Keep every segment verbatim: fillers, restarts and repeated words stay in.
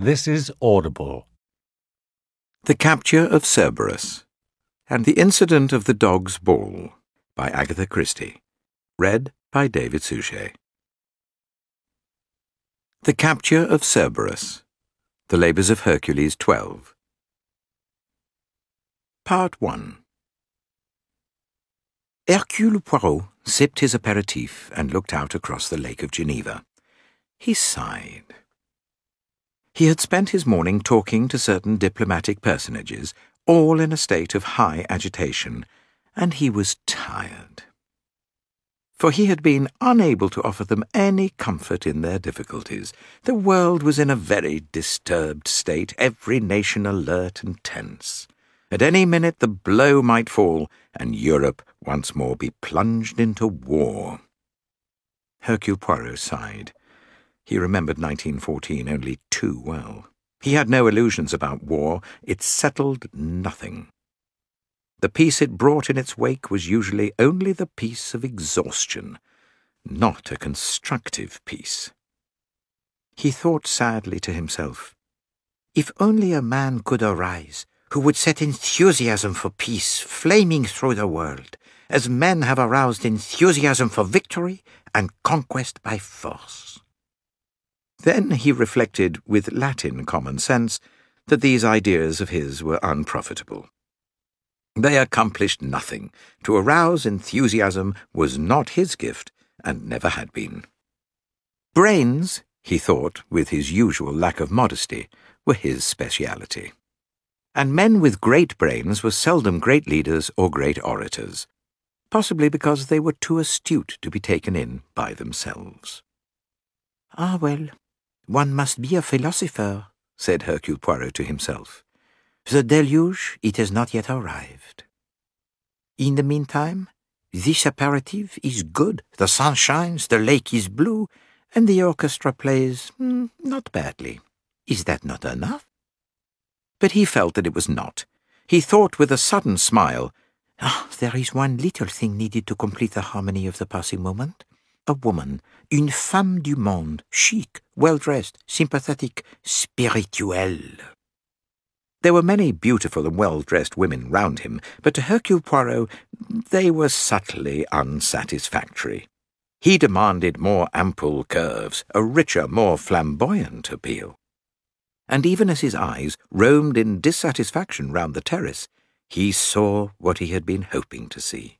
This is Audible. The Capture of Cerberus and the Incident of the Dog's Ball by Agatha Christie. Read by David Suchet. The Capture of Cerberus. The Labours of Hercules twelve. Part one. Hercule Poirot sipped his aperitif and looked out across the Lake of Geneva. He sighed. He had spent his morning talking to certain diplomatic personages, all in a state of high agitation, and he was tired. For he had been unable to offer them any comfort in their difficulties. The world was in a very disturbed state, every nation alert and tense. At any minute the blow might fall, and Europe once more be plunged into war. Hercule Poirot sighed. He remembered nineteen fourteen only too well. He had no illusions about war. It settled nothing. The peace it brought in its wake was usually only the peace of exhaustion, not a constructive peace. He thought sadly to himself, if only a man could arise who would set enthusiasm for peace flaming through the world, as men have aroused enthusiasm for victory and conquest by force. Then he reflected with Latin common sense that these ideas of his were unprofitable. They accomplished nothing. To arouse enthusiasm was not his gift, and never had been. Brains, he thought, with his usual lack of modesty, were his speciality. And men with great brains were seldom great leaders or great orators, possibly because they were too astute to be taken in by themselves. Ah, well, one must be a philosopher, said Hercule Poirot to himself. The deluge, it has not yet arrived. In the meantime, this aperitif is good, the sun shines, the lake is blue, and the orchestra plays mm, not badly. Is that not enough? But he felt that it was not. He thought with a sudden smile, ah, there is one little thing needed to complete the harmony of the passing moment. A woman, une femme du monde, chic, well-dressed, sympathetic, spirituelle. There were many beautiful and well-dressed women round him, but to Hercule Poirot they were subtly unsatisfactory. He demanded more ample curves, a richer, more flamboyant appeal. And even as his eyes roamed in dissatisfaction round the terrace, he saw what he had been hoping to see.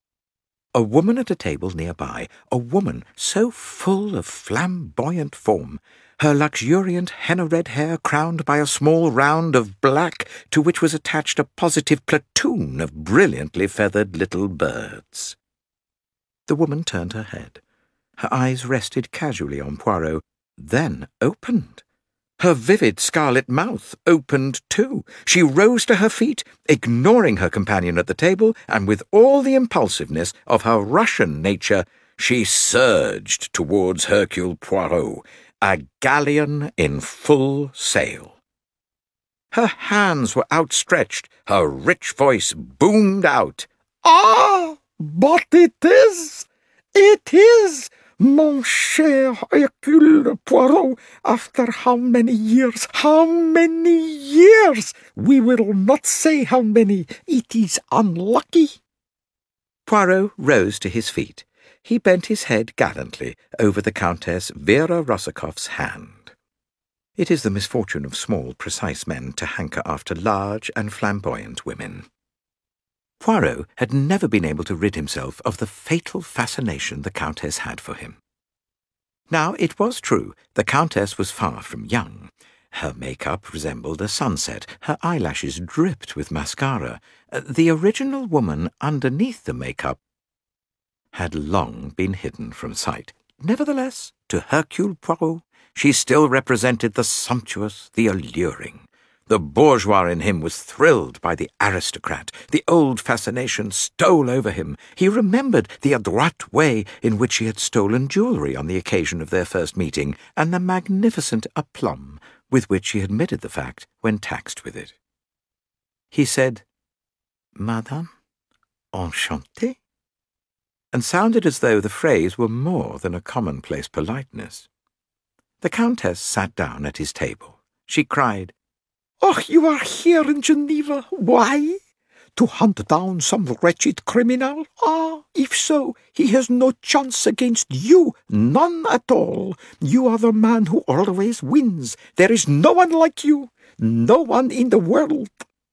A woman at a table nearby, a woman so full of flamboyant form, her luxuriant henna-red hair crowned by a small round of black to which was attached a positive platoon of brilliantly feathered little birds. The woman turned her head. Her eyes rested casually on Poirot, then opened. Her vivid scarlet mouth opened too. She rose to her feet, ignoring her companion at the table, and with all the impulsiveness of her Russian nature, she surged towards Hercule Poirot, a galleon in full sail. Her hands were outstretched, her rich voice boomed out. "Ah, but it is, it is, mon cher Hercule Poirot, after how many years, how many years? We will not say how many. It is unlucky." Poirot rose to his feet. He bent his head gallantly over the Countess Vera Rosakoff's hand. It is the misfortune of small, precise men to hanker after large and flamboyant women. Poirot had never been able to rid himself of the fatal fascination the Countess had for him. Now, it was true, the Countess was far from young. Her make-up resembled a sunset, her eyelashes dripped with mascara. The original woman underneath the make-up had long been hidden from sight. Nevertheless, to Hercule Poirot, she still represented the sumptuous, the alluring. The bourgeois in him was thrilled by the aristocrat. The old fascination stole over him. He remembered the adroit way in which she had stolen jewellery on the occasion of their first meeting, and the magnificent aplomb with which she admitted the fact when taxed with it. He said, "Madame, enchantée," and sounded as though the phrase were more than a commonplace politeness. The Countess sat down at his table. She cried. "Oh, you are here in Geneva. Why? To hunt down some wretched criminal? Ah, if so, he has no chance against you, none at all. You are the man who always wins. There is no one like you, no one in the world."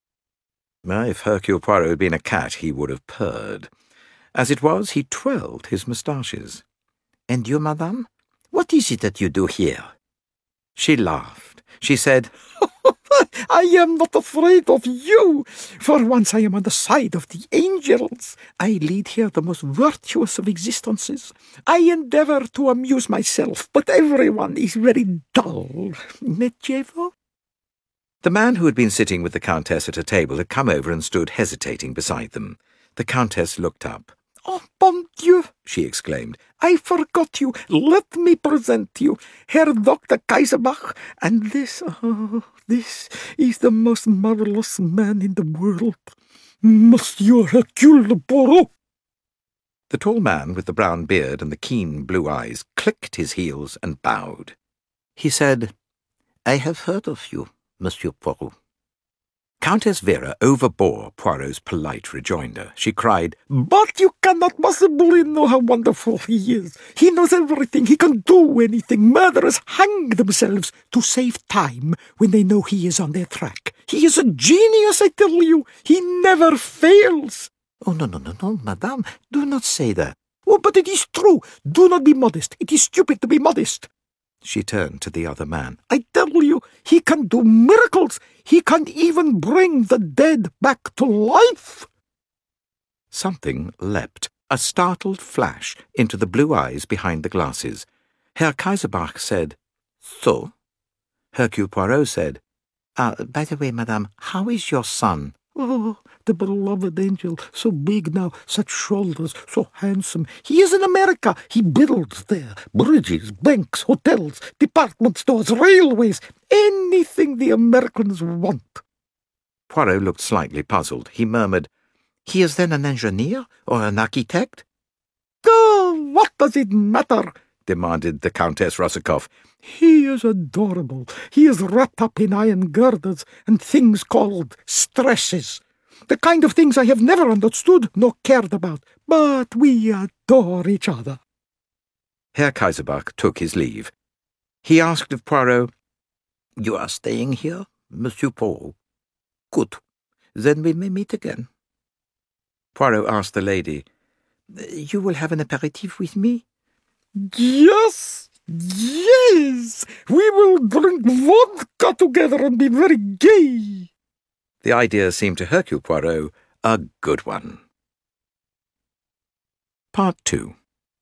Well, if Hercule Poirot had been a cat, he would have purred. As it was, he twirled his moustaches. "And you, madame? What is it that you do here?" She laughed. She said, "I am not afraid of you. For once I am on the side of the angels. I lead here the most virtuous of existences. I endeavour to amuse myself, but everyone is very dull. N'est-ce pas?" The man who had been sitting with the Countess at a table had come over and stood hesitating beside them. The Countess looked up. "Oh, bon Dieu!" she exclaimed. "I forgot you. Let me present you. Herr Doctor Kaiserbach, and this, oh, this is the most marvellous man in the world, Monsieur Hercule Poirot." The tall man with the brown beard and the keen blue eyes clicked his heels and bowed. He said, "I have heard of you, Monsieur Poirot." Countess Vera overbore Poirot's polite rejoinder. She cried, "But you cannot possibly know how wonderful he is. He knows everything. He can do anything. Murderers hang themselves to save time when they know he is on their track. He is a genius, I tell you. He never fails." "Oh, no, no, no, no, madame. Do not say that." "Oh, but it is true. Do not be modest. It is stupid to be modest." She turned to the other man. "I tell you, he can do miracles. He can even bring the dead back to life." Something leapt, a startled flash, into the blue eyes behind the glasses. Herr Kaiserbach said, "So?" Hercule Poirot said, "Ah, by the way, madame, how is your son?" "Oh, the beloved angel, so big now, such shoulders, so handsome. He is in America. He builds there. Bridges, banks, hotels, department stores, railways, anything the Americans want." Poirot looked slightly puzzled. He murmured, "He is then an engineer or an architect?" "Oh, what does it matter?" demanded the Countess Rossakoff. "He is adorable. He is wrapped up in iron girders and things called stresses. The kind of things I have never understood nor cared about. But we adore each other." Herr Kaiserbach took his leave. He asked of Poirot, "You are staying here, Monsieur Poirot? Good. Then we may meet again." Poirot asked the lady, "You will have an aperitif with me?" "Yes, yes! We will drink vodka together and be very gay." The idea seemed to Hercule Poirot a good one. Part two.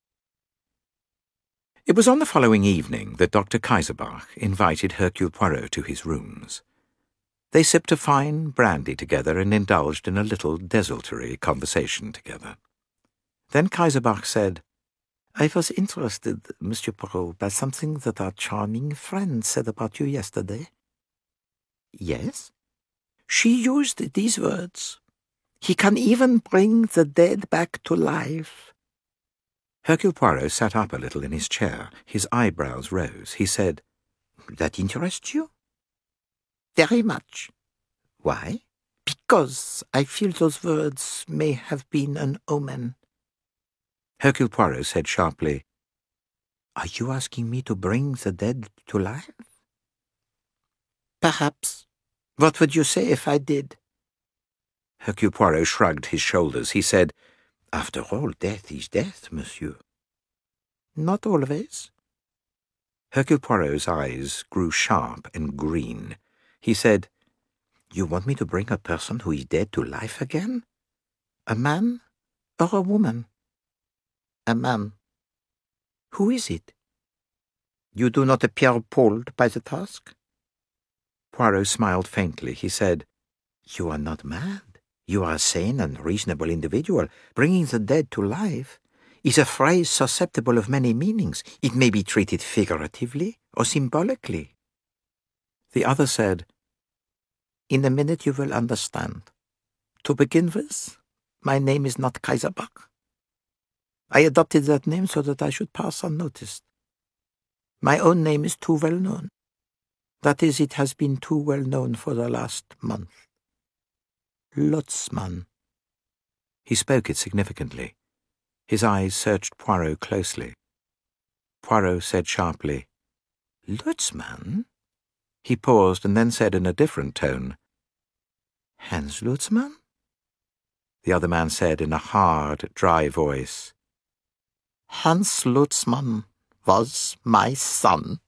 It was on the following evening that Doctor Kaiserbach invited Hercule Poirot to his rooms. They sipped a fine brandy together and indulged in a little desultory conversation together. Then Kaiserbach said, "I was interested, Monsieur Poirot, by something that our charming friend said about you yesterday." "Yes?" "She used these words. He can even bring the dead back to life." Hercule Poirot sat up a little in his chair. His eyebrows rose. He said, "That interests you?" "Very much." "Why?" "Because I feel those words may have been an omen." Hercule Poirot said sharply, "Are you asking me to bring the dead to life?" "Perhaps. What would you say if I did?" Hercule Poirot shrugged his shoulders. He said, "After all, death is death, monsieur." "Not always." Hercule Poirot's eyes grew sharp and green. He said, "You want me to bring a person who is dead to life again? A man or a woman?" "A man." "Who is it?" "You do not appear appalled by the task?" Poirot smiled faintly. He said, "You are not mad. You are a sane and reasonable individual. Bringing the dead to life is a phrase susceptible of many meanings. It may be treated figuratively or symbolically." The other said, "In a minute you will understand. To begin with, my name is not Kaiserbach. I adopted that name so that I should pass unnoticed. My own name is too well known. That is, it has been too well known for the last month. Lotzmann. He spoke it significantly. His eyes searched Poirot closely. Poirot said sharply, "Lutzmann?" He paused and then said in a different tone, "Hans Lutzmann?" The other man said in a hard, dry voice, "Hans Lutzmann was my son."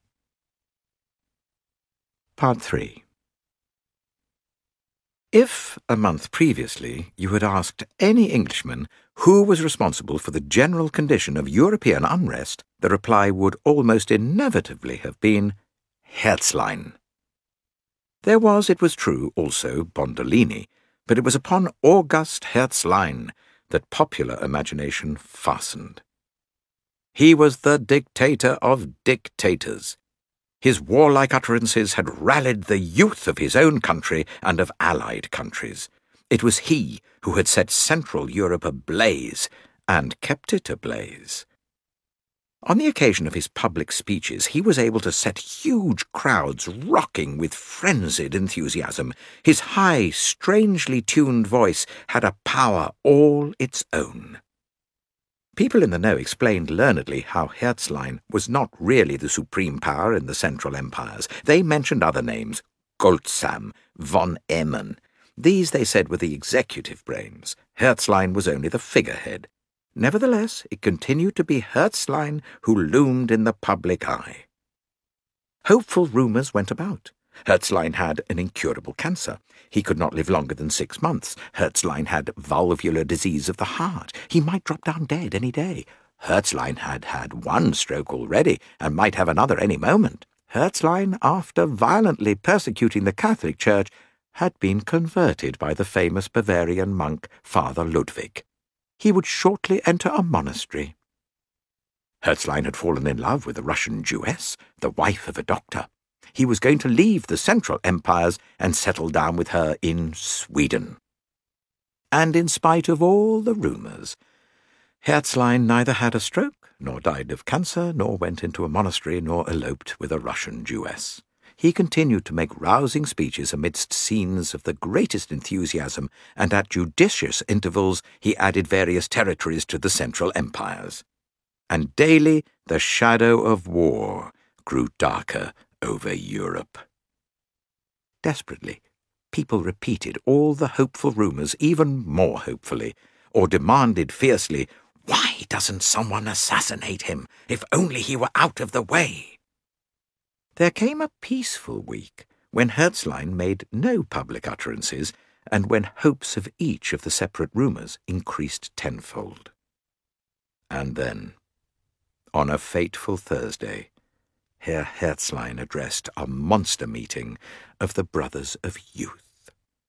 Part three. If, a month previously, you had asked any Englishman who was responsible for the general condition of European unrest, the reply would almost inevitably have been Herzlein. There was, it was true, also Bondolini, but it was upon August Herzlein that popular imagination fastened. He was the dictator of dictators. His warlike utterances had rallied the youth of his own country and of allied countries. It was he who had set Central Europe ablaze, and kept it ablaze. On the occasion of his public speeches, he was able to set huge crowds rocking with frenzied enthusiasm. His high, strangely tuned voice had a power all its own. People in the know explained learnedly how Herzlein was not really the supreme power in the Central Empires. They mentioned other names, Goltsam, von Emmen. These, they said, were the executive brains. Herzlein was only the figurehead. Nevertheless, it continued to be Herzlein who loomed in the public eye. Hopeful rumours went about. Herzlein had an incurable cancer. He could not live longer than six months. Herzlein had valvular disease of the heart. He might drop down dead any day. Herzlein had had one stroke already, and might have another any moment. Herzlein, after violently persecuting the Catholic Church, had been converted by the famous Bavarian monk Father Ludwig. He would shortly enter a monastery. Herzlein had fallen in love with a Russian Jewess, the wife of a doctor. He was going to leave the Central Empires and settle down with her in Sweden. And in spite of all the rumours, Herzlein neither had a stroke, nor died of cancer, nor went into a monastery, nor eloped with a Russian Jewess. He continued to make rousing speeches amidst scenes of the greatest enthusiasm, and at judicious intervals he added various territories to the Central Empires. And daily the shadow of war grew darker over Europe. Desperately, people repeated all the hopeful rumours even more hopefully, or demanded fiercely, "Why doesn't someone assassinate him? If only he were out of the way!" There came a peaceful week when Herzlein made no public utterances, and when hopes of each of the separate rumours increased tenfold. And then, on a fateful Thursday, Herr Herzlein addressed a monster meeting of the Brothers of Youth.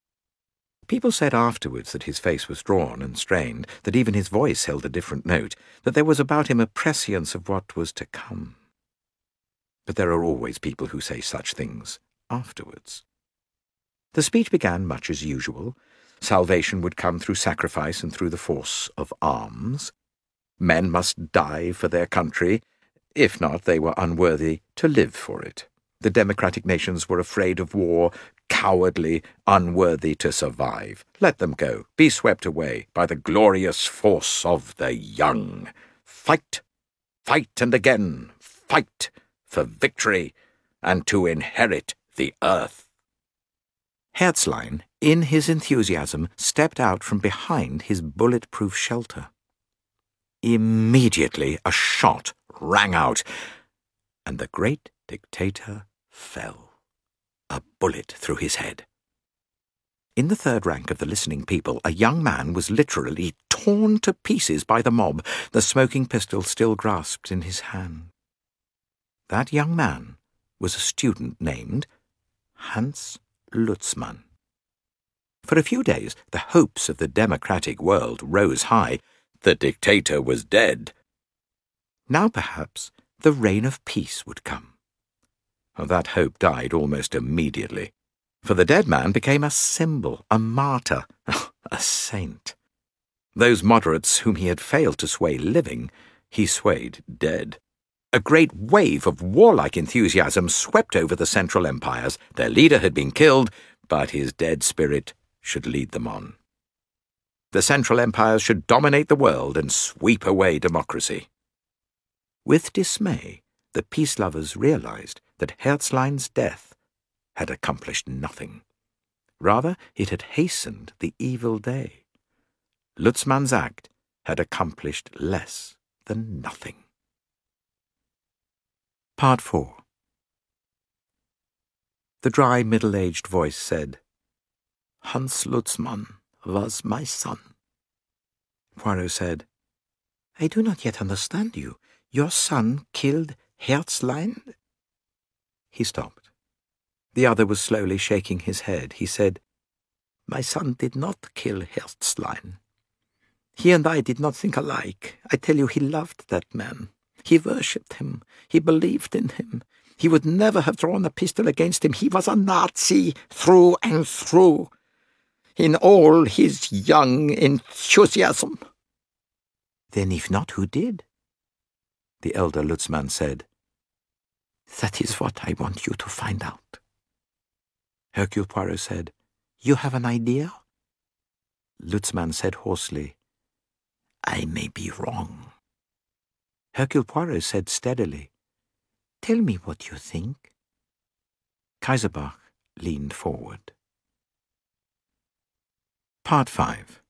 People said afterwards that his face was drawn and strained, that even his voice held a different note, that there was about him a prescience of what was to come. But there are always people who say such things afterwards. The speech began much as usual. Salvation would come through sacrifice and through the force of arms. Men must die for their country. If not, they were unworthy to live for it. The democratic nations were afraid of war, cowardly, unworthy to survive. Let them go, be swept away by the glorious force of the young. Fight, fight and again, fight for victory and to inherit the earth. Herzlein, in his enthusiasm, stepped out from behind his bullet-proof shelter. Immediately a shot rang out, and the great dictator fell, a bullet through his head. In the third rank of the listening people, a young man was literally torn to pieces by the mob, the smoking pistol still grasped in his hand. That young man was a student named Hans Lutzmann. For a few days, the hopes of the democratic world rose high. The dictator was dead. Now, perhaps, the reign of peace would come. That hope died almost immediately, for the dead man became a symbol, a martyr, a saint. Those moderates whom he had failed to sway living, he swayed dead. A great wave of warlike enthusiasm swept over the Central Empires. Their leader had been killed, but his dead spirit should lead them on. The Central Empires should dominate the world and sweep away democracy. With dismay, the peace lovers realized that Herzlein's death had accomplished nothing. Rather, it had hastened the evil day. Lutzmann's act had accomplished less than nothing. Part four. The dry, middle-aged voice said, "Hans Lutzmann was my son." Poirot said, "I do not yet understand you. Your son killed Herzlein?" He stopped. The other was slowly shaking his head. He said, "My son did not kill Herzlein. He and I did not think alike. I tell you, he loved that man. He worshipped him. He believed in him. He would never have drawn a pistol against him. He was a Nazi through and through, in all his young enthusiasm." "Then if not, who did?" The elder Lutzmann said, "That is what I want you to find out." Hercule Poirot said, "You have an idea?" Lutzmann said hoarsely, "I may be wrong." Hercule Poirot said steadily, "Tell me what you think." Kaiserbach leaned forward. Part five.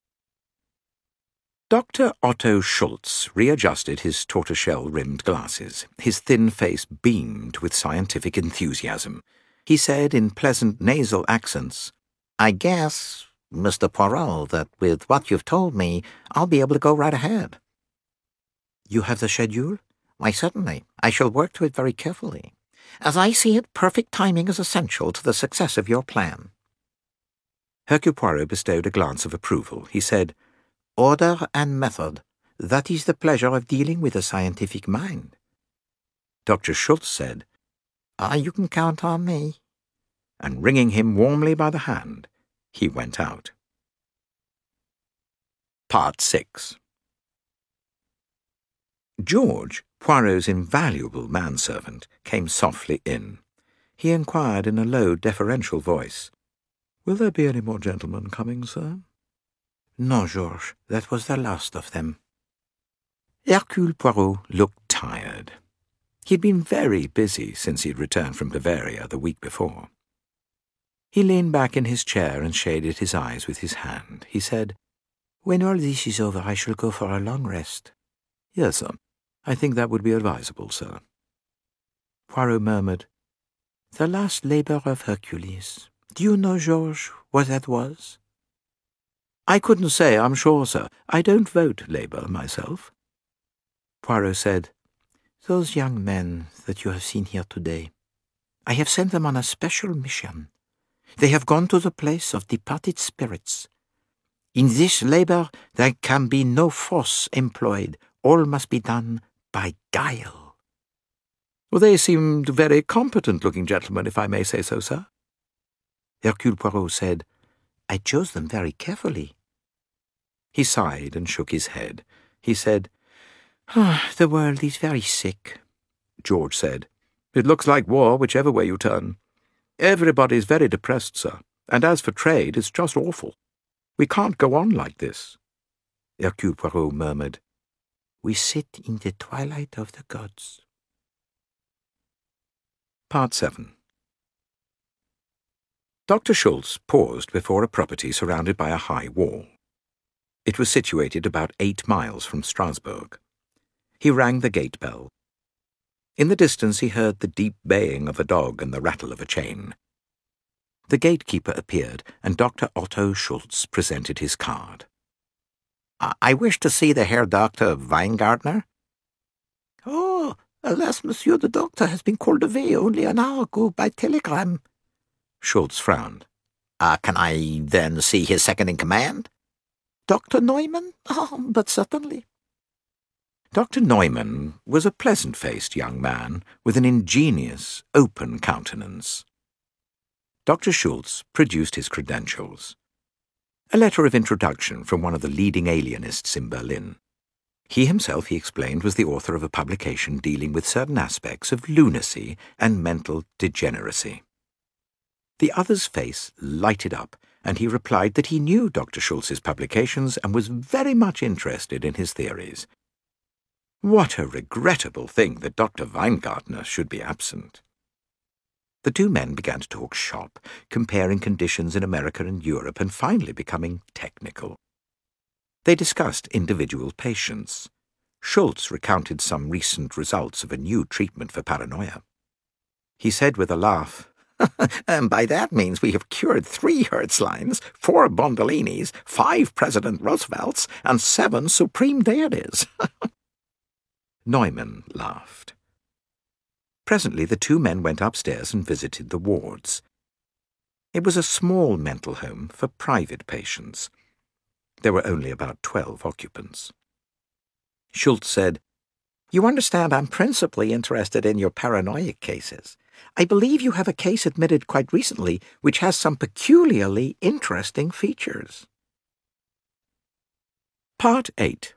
Doctor Otto Schultz readjusted his tortoiseshell-rimmed glasses. His thin face beamed with scientific enthusiasm. He said in pleasant nasal accents, "I guess, Mister Poirot, that with what you've told me, I'll be able to go right ahead." "You have the schedule?" "Why, certainly. I shall work to it very carefully. As I see it, perfect timing is essential to the success of your plan." Hercule Poirot bestowed a glance of approval. He said, "Order and method. That is the pleasure of dealing with a scientific mind." Doctor Schultz said, "Ah, you can count on me." And wringing him warmly by the hand, he went out. Part six. George, Poirot's invaluable manservant, came softly in. He inquired in a low, deferential voice, "Will there be any more gentlemen coming, sir?" "No, Georges, that was the last of them." Hercule Poirot looked tired. He'd been very busy since he'd returned from Bavaria the week before. He leaned back in his chair and shaded his eyes with his hand. He said, "When all this is over, I shall go for a long rest." "Yes, sir. I think that would be advisable, sir." Poirot murmured, "The last labour of Hercules. Do you know, Georges, what that was?" "I couldn't say, I'm sure, sir. I don't vote Labour myself." Poirot said, "Those young men that you have seen here today, I have sent them on a special mission. They have gone to the place of departed spirits. In this labour there can be no force employed. All must be done by guile." "Well, they seemed very competent-looking gentlemen, if I may say so, sir." Hercule Poirot said, "I chose them very carefully." He sighed and shook his head. He said, "Ah, the world is very sick." George said, "It looks like war, whichever way you turn. Everybody's very depressed, sir, and as for trade, it's just awful. We can't go on like this." Hercule Poirot murmured, "We sit in the twilight of the gods." Part seven. Doctor Schultz paused before a property surrounded by a high wall. It was situated about eight miles from Strasbourg. He rang the gate bell. In the distance he heard the deep baying of a dog and the rattle of a chain. The gatekeeper appeared, and Doctor Otto Schultz presented his card. "I, I wish to see the Herr Doctor Weingartner." "Oh, alas, Monsieur the Doctor has been called away only an hour ago by telegram." Schultz frowned. Uh, can I then see his second-in-command?" "Doctor Neumann? Oh, but certainly." Doctor Neumann was a pleasant-faced young man with an ingenious, open countenance. Doctor Schultz produced his credentials. A letter of introduction from one of the leading alienists in Berlin. He himself, he explained, was the author of a publication dealing with certain aspects of lunacy and mental degeneracy. The other's face lighted up, and he replied that he knew Doctor Schultz's publications and was very much interested in his theories. What a regrettable thing that Doctor Weingartner should be absent. The two men began to talk shop, comparing conditions in America and Europe, and finally becoming technical. They discussed individual patients. Schultz recounted some recent results of a new treatment for paranoia. He said with a laugh, "And by that means we have cured three Herzleins, four Bondolinis, five President Roosevelts, and seven Supreme Deities." Neumann laughed. Presently the two men went upstairs and visited the wards. It was a small mental home for private patients. There were only about twelve occupants. Schultz said, "You understand I'm principally interested in your paranoid cases. I believe you have a case admitted quite recently which has some peculiarly interesting features." Part eight.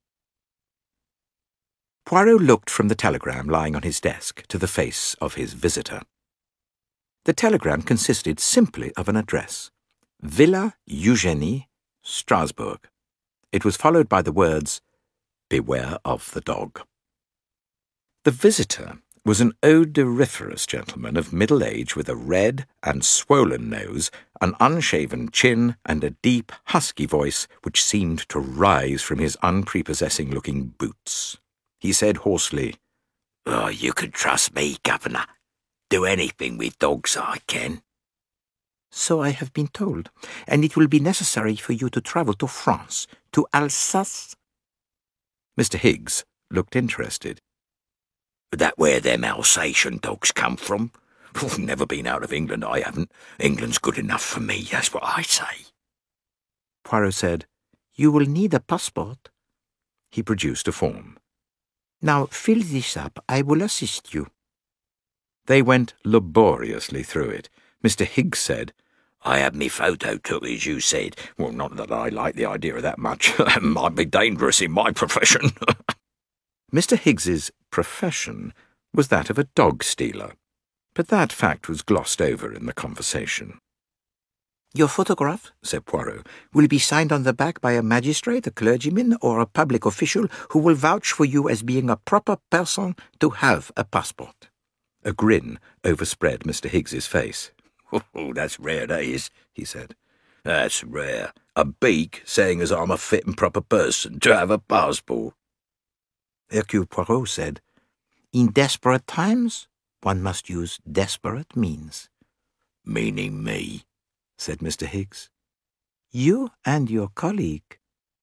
Poirot looked from the telegram lying on his desk to the face of his visitor. The telegram consisted simply of an address, Villa Eugénie, Strasbourg. It was followed by the words, "Beware of the dog." The visitor was an odoriferous gentleman of middle age with a red and swollen nose, an unshaven chin, and a deep, husky voice which seemed to rise from his unprepossessing-looking boots. He said hoarsely, "Oh, you can trust me, Governor. Do anything with dogs I can." "So I have been told, and it will be necessary for you to travel to France, to Alsace." Mister Higgs looked interested. "That where them Alsatian dogs come from? Oh, never been out of England, I haven't. England's good enough for me, that's what I say." Poirot said, "You will need a passport." He produced a form. "Now fill this up. I will assist you." They went laboriously through it. Mister Higgs said, "I had me photo took, as you said. Well, not that I like the idea of that much. That might be dangerous in my profession." Mister Higgs's profession was that of a dog-stealer, but that fact was glossed over in the conversation. "Your photograph," said Poirot, "will be signed on the back by a magistrate, a clergyman, or a public official who will vouch for you as being a proper person to have a passport." A grin overspread Mister Higgs's face. "Oh, that's rare, that is," he said. "That's rare. A beak saying as I'm a fit and proper person to have a passport." Hercule Poirot said, "In desperate times, one must use desperate means." "Meaning me?" said Mister Higgs. "You and your colleague."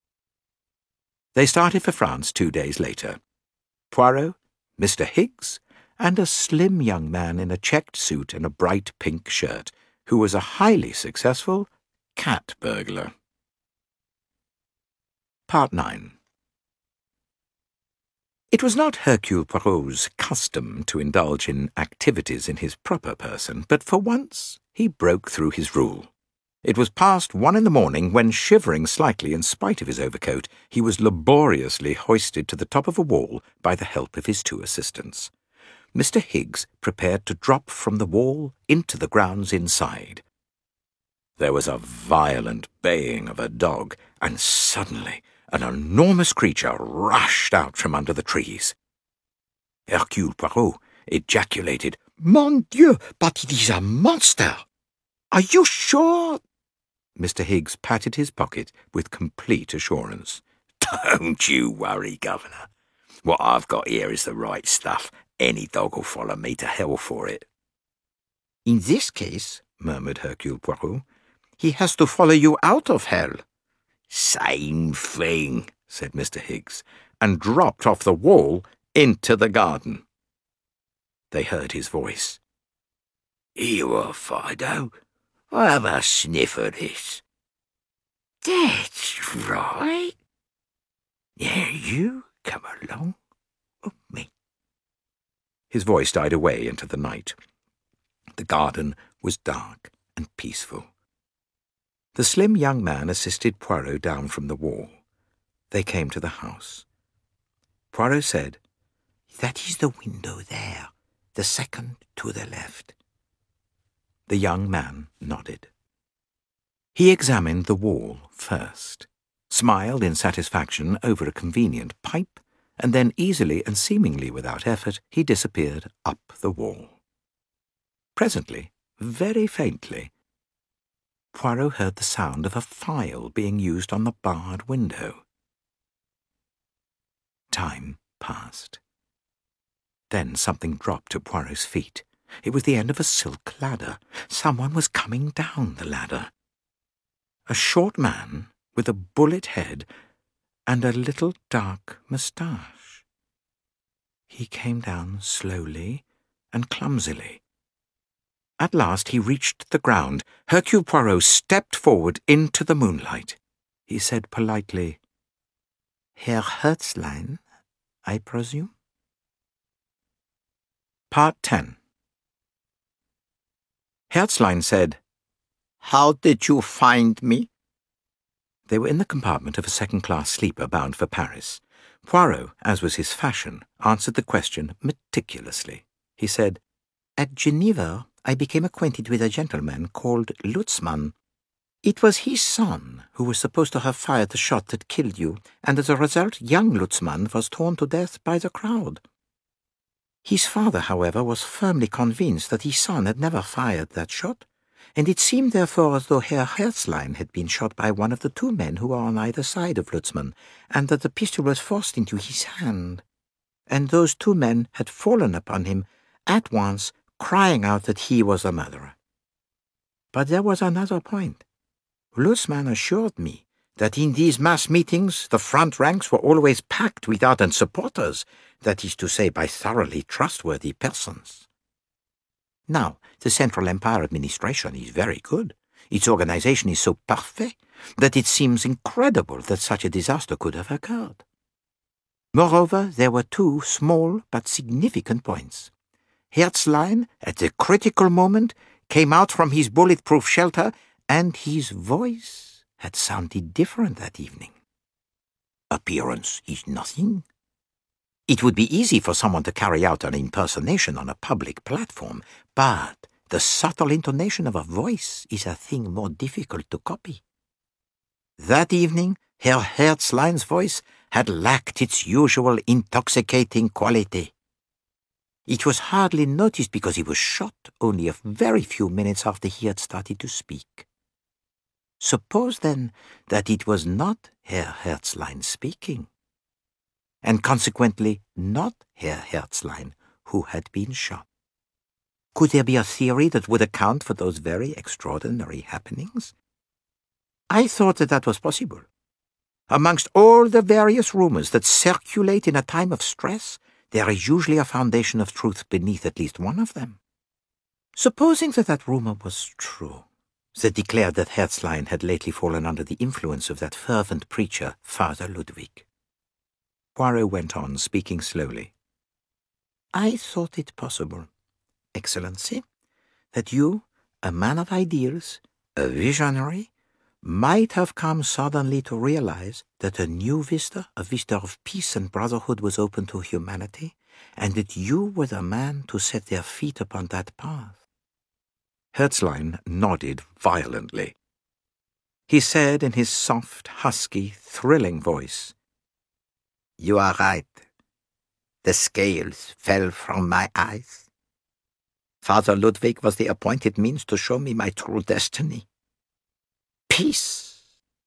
They started for France two days later. Poirot, Mister Higgs, and a slim young man in a checked suit and a bright pink shirt, who was a highly successful cat burglar. Part nine. It was not Hercule Poirot's custom to indulge in activities in his proper person, but for once he broke through his rule. It was past one in the morning when, shivering slightly in spite of his overcoat, he was laboriously hoisted to the top of a wall by the help of his two assistants. Mister Higgs prepared to drop from the wall into the grounds inside. There was a violent baying of a dog, and suddenly an enormous creature rushed out from under the trees. Hercule Poirot ejaculated, "Mon Dieu, but it is a monster! Are you sure?" Mister Higgs patted his pocket with complete assurance. "Don't you worry, Governor. What I've got here is the right stuff. Any dog will follow me to hell for it." "In this case," murmured Hercule Poirot, "he has to follow you out of hell." "Same thing," said Mister Higgs, and dropped off the wall into the garden. They heard his voice. "Here you are, Fido. Have a sniff of this." "That's right. Now you come along with me." His voice died away into the night. The garden was dark and peaceful. The slim young man assisted Poirot down from the wall. They came to the house. Poirot said, "That is the window there, the second to the left." The young man nodded. He examined the wall first, smiled in satisfaction over a convenient pipe, and then easily and seemingly without effort he disappeared up the wall. Presently, very faintly, Poirot heard the sound of a file being used on the barred window. Time passed. Then something dropped at Poirot's feet. It was the end of a silk ladder. Someone was coming down the ladder. A short man with a bullet head and a little dark moustache. He came down slowly and clumsily. At last he reached the ground. Hercule Poirot stepped forward into the moonlight. He said politely, "Herr Herzlein, I presume?" Part ten. Herzlein said, "How did you find me?" They were in the compartment of a second-class sleeper bound for Paris. Poirot, as was his fashion, answered the question meticulously. He said, "At Geneva I became acquainted with a gentleman called Lutzmann. It was his son who was supposed to have fired the shot that killed you, and as a result young Lutzmann was torn to death by the crowd. His father, however, was firmly convinced that his son had never fired that shot, and it seemed therefore as though Herr Herzlein had been shot by one of the two men who were on either side of Lutzmann, and that the pistol was forced into his hand, and those two men had fallen upon him at once, crying out that he was the murderer. But there was another point. Lutzmann assured me that in these mass meetings the front ranks were always packed with ardent supporters, that is to say, by thoroughly trustworthy persons. Now, the Central Empire administration is very good. Its organization is so parfait that it seems incredible that such a disaster could have occurred. Moreover, there were two small but significant points. Herzlein, at the critical moment, came out from his bulletproof shelter, and his voice had sounded different that evening. Appearance is nothing. It would be easy for someone to carry out an impersonation on a public platform, but the subtle intonation of a voice is a thing more difficult to copy. That evening, Herr Herzlein's voice had lacked its usual intoxicating quality. It was hardly noticed because he was shot only a very few minutes after he had started to speak. Suppose, then, that it was not Herr Herzlein speaking, and consequently not Herr Herzlein who had been shot. Could there be a theory that would account for those very extraordinary happenings? I thought that that was possible. Amongst all the various rumors that circulate in a time of stress, there is usually a foundation of truth beneath at least one of them. Supposing that that rumor was true, that declared that Herzlein had lately fallen under the influence of that fervent preacher, Father Ludwig. Poirot went on, speaking slowly. I thought it possible, Excellency, that you, a man of ideals, a visionary, might have come suddenly to realize that a new vista, a vista of peace and brotherhood was open to humanity, and that you were the man to set their feet upon that path. Herzlein nodded violently. He said in his soft, husky, thrilling voice, You are right. The scales fell from my eyes. Father Ludwig was the appointed means to show me my true destiny. Peace,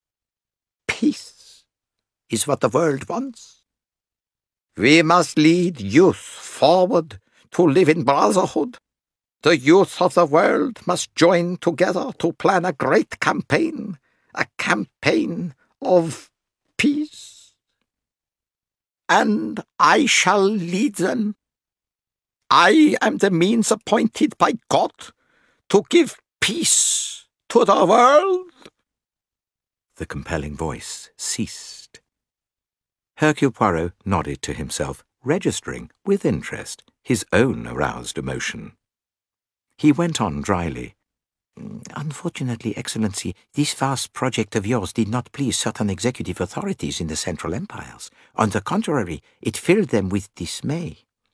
peace is what the world wants. We must lead youth forward to live in brotherhood. The youth of the world must join together to plan a great campaign, a campaign of peace. And I shall lead them. I am the means appointed by God to give peace to the world. The compelling voice ceased. Hercule Poirot nodded to himself, registering, with interest, his own aroused emotion. He went on dryly. Unfortunately, Excellency, this vast project of yours did not please certain executive authorities in the Central Empires. On the contrary, it filled them with dismay.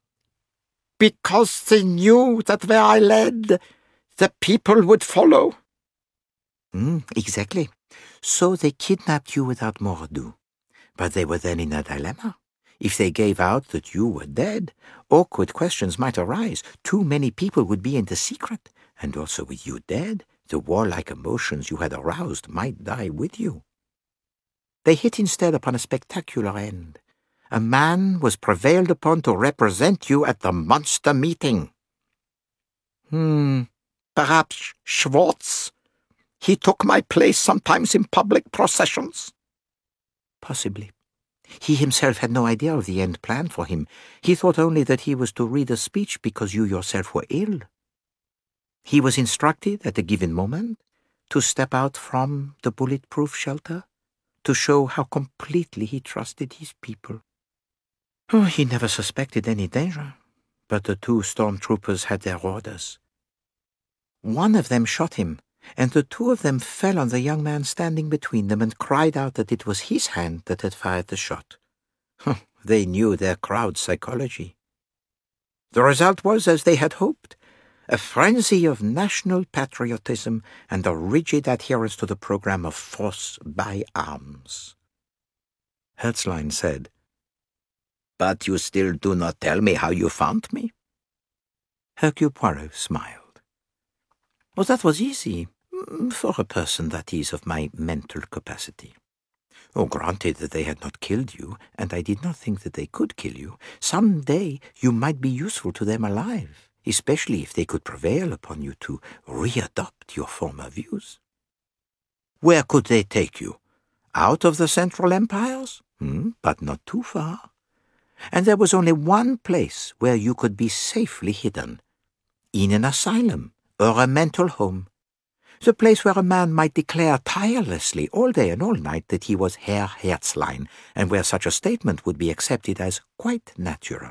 Because they knew that where I led, the people would follow. Mm, exactly. So they kidnapped you without more ado. But they were then in a dilemma. If they gave out that you were dead, awkward questions might arise. Too many people would be in the secret. And also with you dead, the warlike emotions you had aroused might die with you. They hit instead upon a spectacular end. A man was prevailed upon to represent you at the monster meeting. Hmm, perhaps Schwartz. He took my place sometimes in public processions. Possibly. He himself had no idea of the end planned for him. He thought only that he was to read a speech because you yourself were ill. He was instructed at a given moment to step out from the bulletproof shelter to show how completely he trusted his people. Oh, he never suspected any danger, but the two stormtroopers had their orders. One of them shot him, and the two of them fell on the young man standing between them and cried out that it was his hand that had fired the shot. They knew their crowd's psychology. The result was as they had hoped. A frenzy of national patriotism and a rigid adherence to the program of force by arms. Herzlein said, "But you still do not tell me how you found me?" Hercule Poirot smiled. Well, that was easy, for a person, that is, of my mental capacity. Oh, granted that they had not killed you, and I did not think that they could kill you, some day you might be useful to them alive, especially if they could prevail upon you to readopt your former views. Where could they take you? Out of the Central Empires? Hmm, but not too far. And there was only one place where you could be safely hidden. In an asylum or a mental home. The place where a man might declare tirelessly all day and all night that he was Herr Herzlein, and where such a statement would be accepted as quite natural.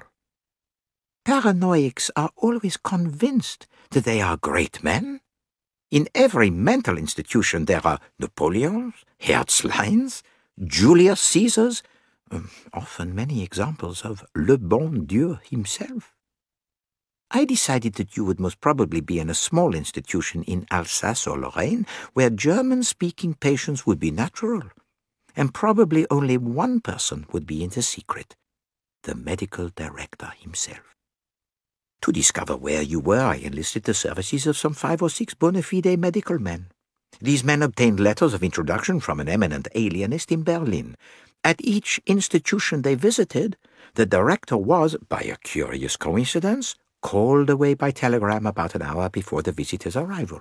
Paranoics are always convinced that they are great men. In every mental institution there are Napoleons, Herzleins, Julius Caesars, um, often many examples of Le Bon Dieu himself. I decided that you would most probably be in a small institution in Alsace or Lorraine, where German-speaking patients would be natural, and probably only one person would be in the secret, the medical director himself. To discover where you were, I enlisted the services of some five or six bona fide medical men. These men obtained letters of introduction from an eminent alienist in Berlin. At each institution they visited, the director was, by a curious coincidence, called away by telegram about an hour before the visitor's arrival.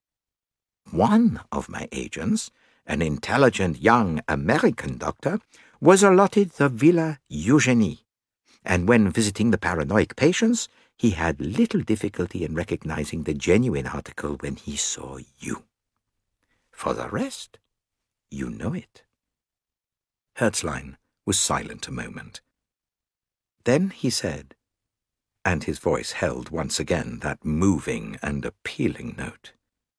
One of my agents, an intelligent young American doctor, was allotted the Villa Eugenie, and when visiting the paranoid patients, he had little difficulty in recognizing the genuine article when he saw you. For the rest, you know it. Herzlein was silent a moment. Then he said, and his voice held once again that moving and appealing note,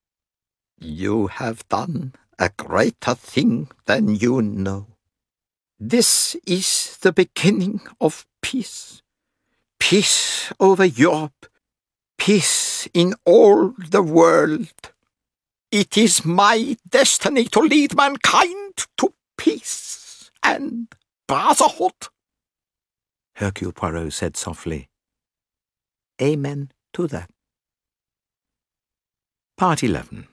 "You have done a greater thing than you know. This is the beginning of peace. Peace over Europe. Peace in all the world. It is my destiny to lead mankind to peace and brotherhood." Hercule Poirot said softly, "Amen to that." Part eleven.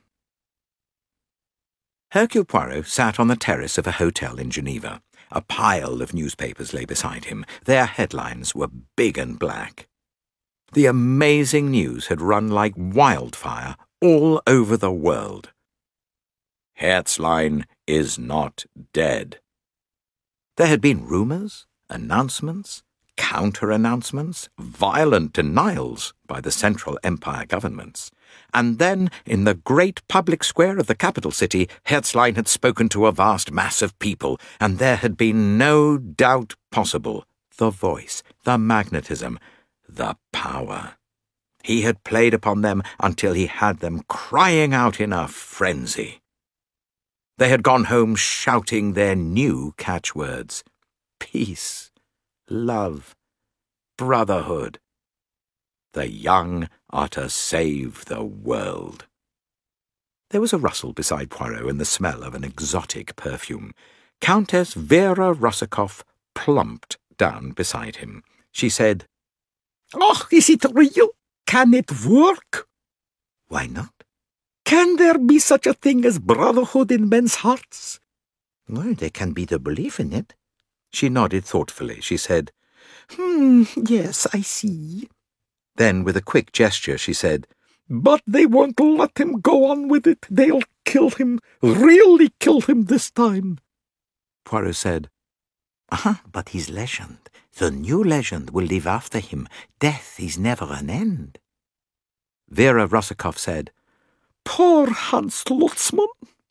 Hercule Poirot sat on the terrace of a hotel in Geneva. A pile of newspapers lay beside him. Their headlines were big and black. The amazing news had run like wildfire all over the world. Herzlein is not dead. There had been rumors, announcements, counter-announcements, violent denials by the Central Empire governments. And then, in the great public square of the capital city, Herzlein had spoken to a vast mass of people, and there had been no doubt possible. The voice, the magnetism, the power. He had played upon them until he had them crying out in a frenzy. They had gone home shouting their new catchwords: peace, love, brotherhood. The young are to save the world. There was a rustle beside Poirot and the smell of an exotic perfume. Countess Vera Russakoff plumped down beside him. She said, "Oh, is it real? Can it work?" "Why not? Can there be such a thing as brotherhood in men's hearts?" "Well, there can be the belief in it." She nodded thoughtfully. She said, Hmm, yes, I see. Then, with a quick gesture, she said, "But they won't let him go on with it. They'll kill him, really kill him this time." Poirot said, "Ah, but his legend, the new legend, will live after him. Death is never an end." Vera Russakoff said, "Poor Hans Lutzmann."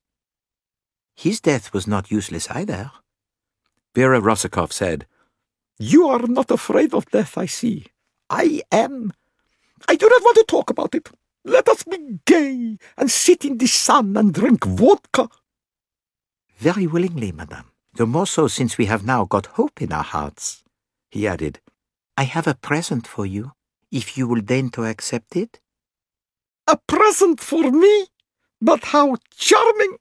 "His death was not useless either." Vera Russakoff said, "You are not afraid of death, I see. I am. I do not want to talk about it. Let us be gay and sit in the sun and drink vodka." "Very willingly, madame. The more so since we have now got hope in our hearts." He added, "I have a present for you, if you will deign to accept it." "A present for me? But how charming!"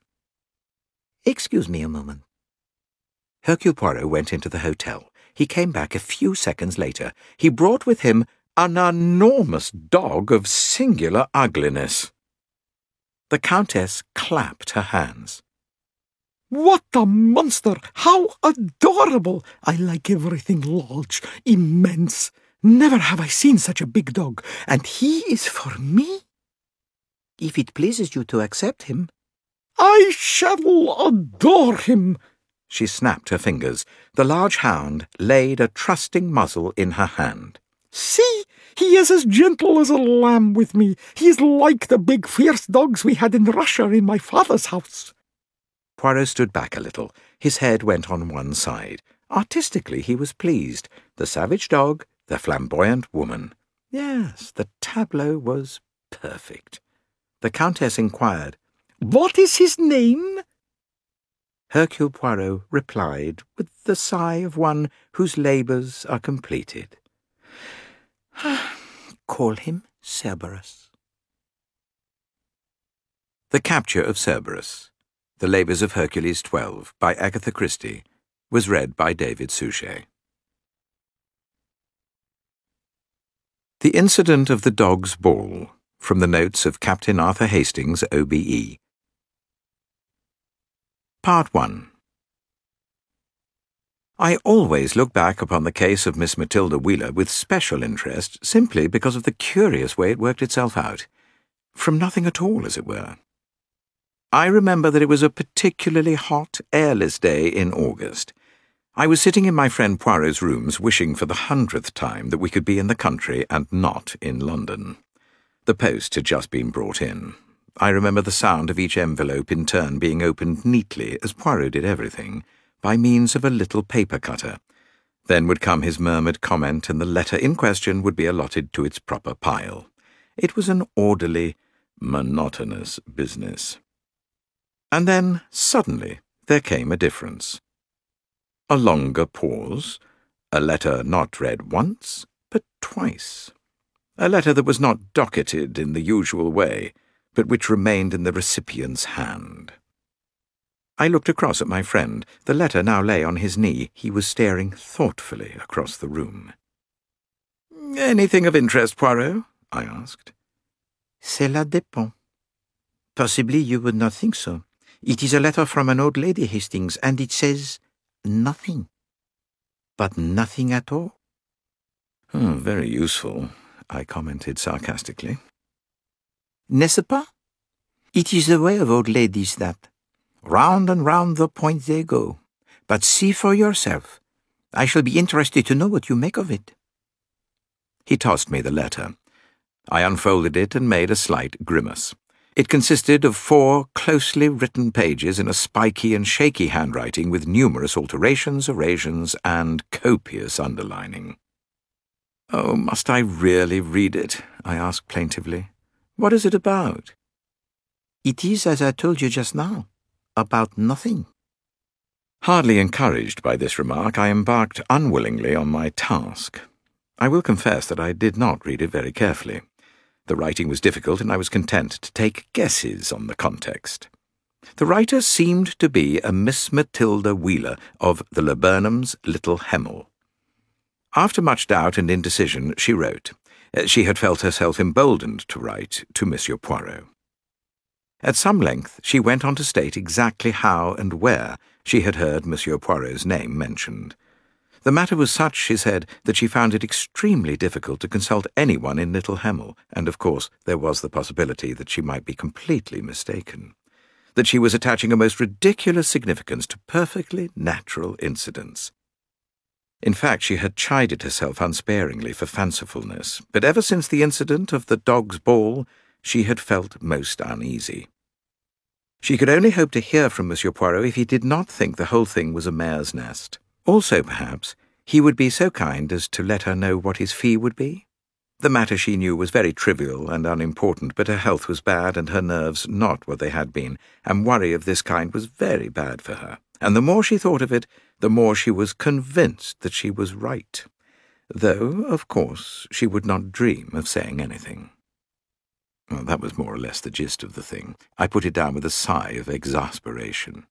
"Excuse me a moment." Hercule Poirot went into the hotel. He came back a few seconds later. He brought with him an enormous dog of singular ugliness. The Countess clapped her hands. "What a monster! How adorable! I like everything large, immense. Never have I seen such a big dog. And he is for me?" "If it pleases you to accept him." "I shall adore him." She snapped her fingers. The large hound laid a trusting muzzle in her hand. "See, he is as gentle as a lamb with me. He is like the big fierce dogs we had in Russia in my father's house." Poirot stood back a little. His head went on one side. Artistically he was pleased. The savage dog, the flamboyant woman. Yes, the tableau was perfect. The Countess inquired, "What is his name?" Hercule Poirot replied with the sigh of one whose labours are completed. "Call him Cerberus." The Capture of Cerberus, The Labours of Hercules twelve, by Agatha Christie, was read by David Suchet. The Incident of the Dog's Ball, from the notes of Captain Arthur Hastings, O B E. Part one. I always look back upon the case of Miss Matilda Wheeler with special interest, simply because of the curious way it worked itself out. From nothing at all, as it were. I remember that it was a particularly hot, airless day in August. I was sitting in my friend Poirot's rooms wishing for the hundredth time that we could be in the country and not in London. The post had just been brought in. I remember the sound of each envelope in turn being opened neatly, as Poirot did everything, by means of a little paper cutter. Then would come his murmured comment, and the letter in question would be allotted to its proper pile. It was an orderly, monotonous business. And then, suddenly, there came a difference. A longer pause, a letter not read once, but twice. A letter that was not docketed in the usual way, but which remained in the recipient's hand. I looked across at my friend. The letter now lay on his knee. He was staring thoughtfully across the room. "Anything of interest, Poirot?" I asked. "Cela dépend. Possibly you would not think so. It is a letter from an old lady, Hastings, and it says nothing. But nothing at all." "Oh, very useful," I commented sarcastically. "N'est-ce pas? It is the way of old ladies, that. Round and round the point they go. But see for yourself. I shall be interested to know what you make of it." He tossed me the letter. I unfolded it and made a slight grimace. It consisted of four closely written pages in a spiky and shaky handwriting with numerous alterations, erasures, and copious underlining. "Oh, must I really read it?" I asked plaintively. "What is it about?" "It is as I told you just now, about nothing." Hardly encouraged by this remark, I embarked unwillingly on my task. I will confess that I did not read it very carefully. The writing was difficult, and I was content to take guesses on the context. The writer seemed to be a Miss Matilda Wheeler of the Laburnums' Little Hemel. After much doubt and indecision, she wrote. She had felt herself emboldened to write to Monsieur Poirot. At some length she went on to state exactly how and where she had heard Monsieur Poirot's name mentioned. The matter was such, she said, that she found it extremely difficult to consult anyone in Little Hemel, and of course there was the possibility that she might be completely mistaken, that she was attaching a most ridiculous significance to perfectly natural incidents. In fact, she had chided herself unsparingly for fancifulness, but ever since the incident of the dog's ball, she had felt most uneasy. She could only hope to hear from Monsieur Poirot if he did not think the whole thing was a mare's nest. Also, perhaps, he would be so kind as to let her know what his fee would be. The matter, she knew, was very trivial and unimportant, but her health was bad and her nerves not what they had been, and worry of this kind was very bad for her. And the more she thought of it, the more she was convinced that she was right, though, of course, she would not dream of saying anything. Well, that was more or less the gist of the thing. I put it down with a sigh of exasperation.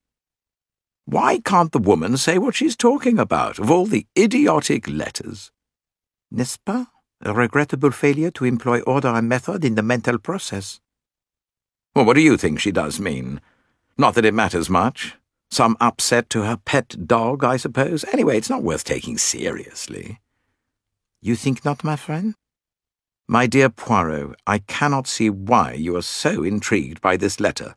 Why can't the woman say what she's talking about, of all the idiotic letters? N'est-ce pas? A regrettable failure to employ order and method in the mental process. Well, what do you think she does mean? Not that it matters much. Some upset to her pet dog, I suppose. Anyway, it's not worth taking seriously. You think not, my friend? My dear Poirot, I cannot see why you are so intrigued by this letter.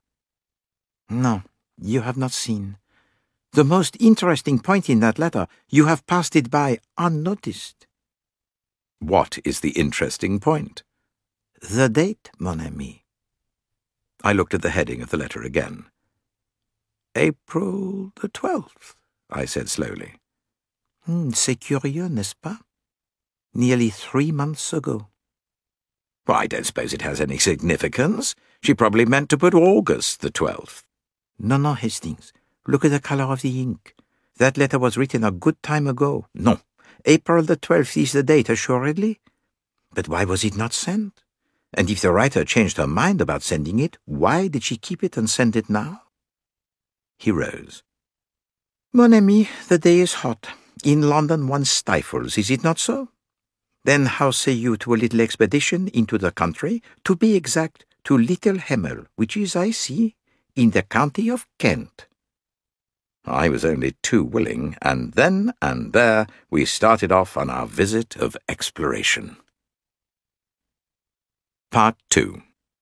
No, you have not seen. The most interesting point in that letter, you have passed it by unnoticed. What is the interesting point? The date, mon ami. I looked at the heading of the letter again. April the twelfth, I said slowly. Hmm, c'est curieux, n'est-ce pas? Nearly three months ago. Well, I don't suppose it has any significance. She probably meant to put August the twelfth. No, no, Hastings. Look at the colour of the ink. That letter was written a good time ago. No, April the twelfth is the date, assuredly. But why was it not sent? And if the writer changed her mind about sending it, why did she keep it and send it now? He rose. Mon ami, the day is hot. In London one stifles, is it not so? Then how say you to a little expedition into the country, to be exact, to Little Hemel, which is, I see, in the county of Kent? I was only too willing, and then and there we started off on our visit of exploration. Part two.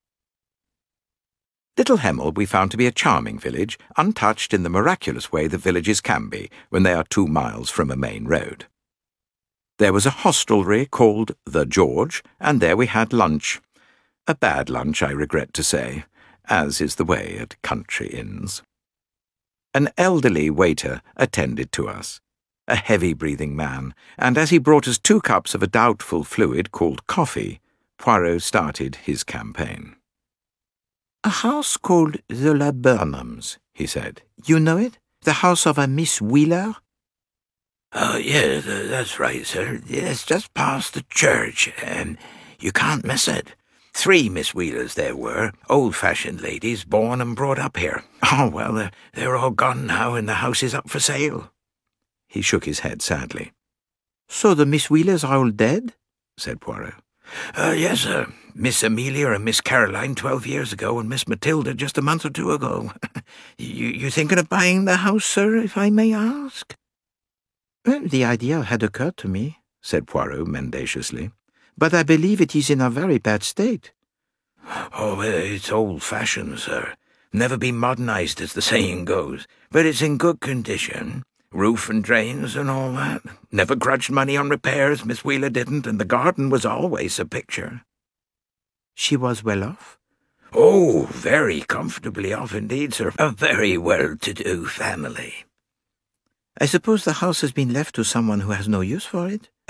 Little Hemel we found to be a charming village, untouched in the miraculous way that villages can be when they are two miles from a main road. There was a hostelry called The George, and there we had lunch. A bad lunch, I regret to say, as is the way at country inns. An elderly waiter attended to us, a heavy-breathing man, and as he brought us two cups of a doubtful fluid called coffee, Poirot started his campaign. A house called the Laburnums, he said. You know it? The house of a Miss Wheeler? Oh, yes, uh, that's right, sir. It's just past the church, and you can't miss it. Three Miss Wheelers there were, old-fashioned ladies, born and brought up here. Oh, well, they're, they're all gone now, and the house is up for sale. He shook his head sadly. So the Miss Wheelers are all dead? Said Poirot. Uh, yes, sir. Miss Amelia and Miss Caroline twelve years ago, and Miss Matilda just a month or two ago. you, you thinking of buying the house, sir, if I may ask? Well, the idea had occurred to me, said Poirot mendaciously, but I believe it is in a very bad state. Oh, it's old-fashioned, sir. Never been modernized, as the saying goes, but it's in good condition. Roof and drains and all that. Never grudged money on repairs, Miss Wheeler didn't, and the garden was always a picture. She was well off? Oh, very comfortably off indeed, sir. A very well-to-do family. I suppose the house has been left to someone who has no use for it?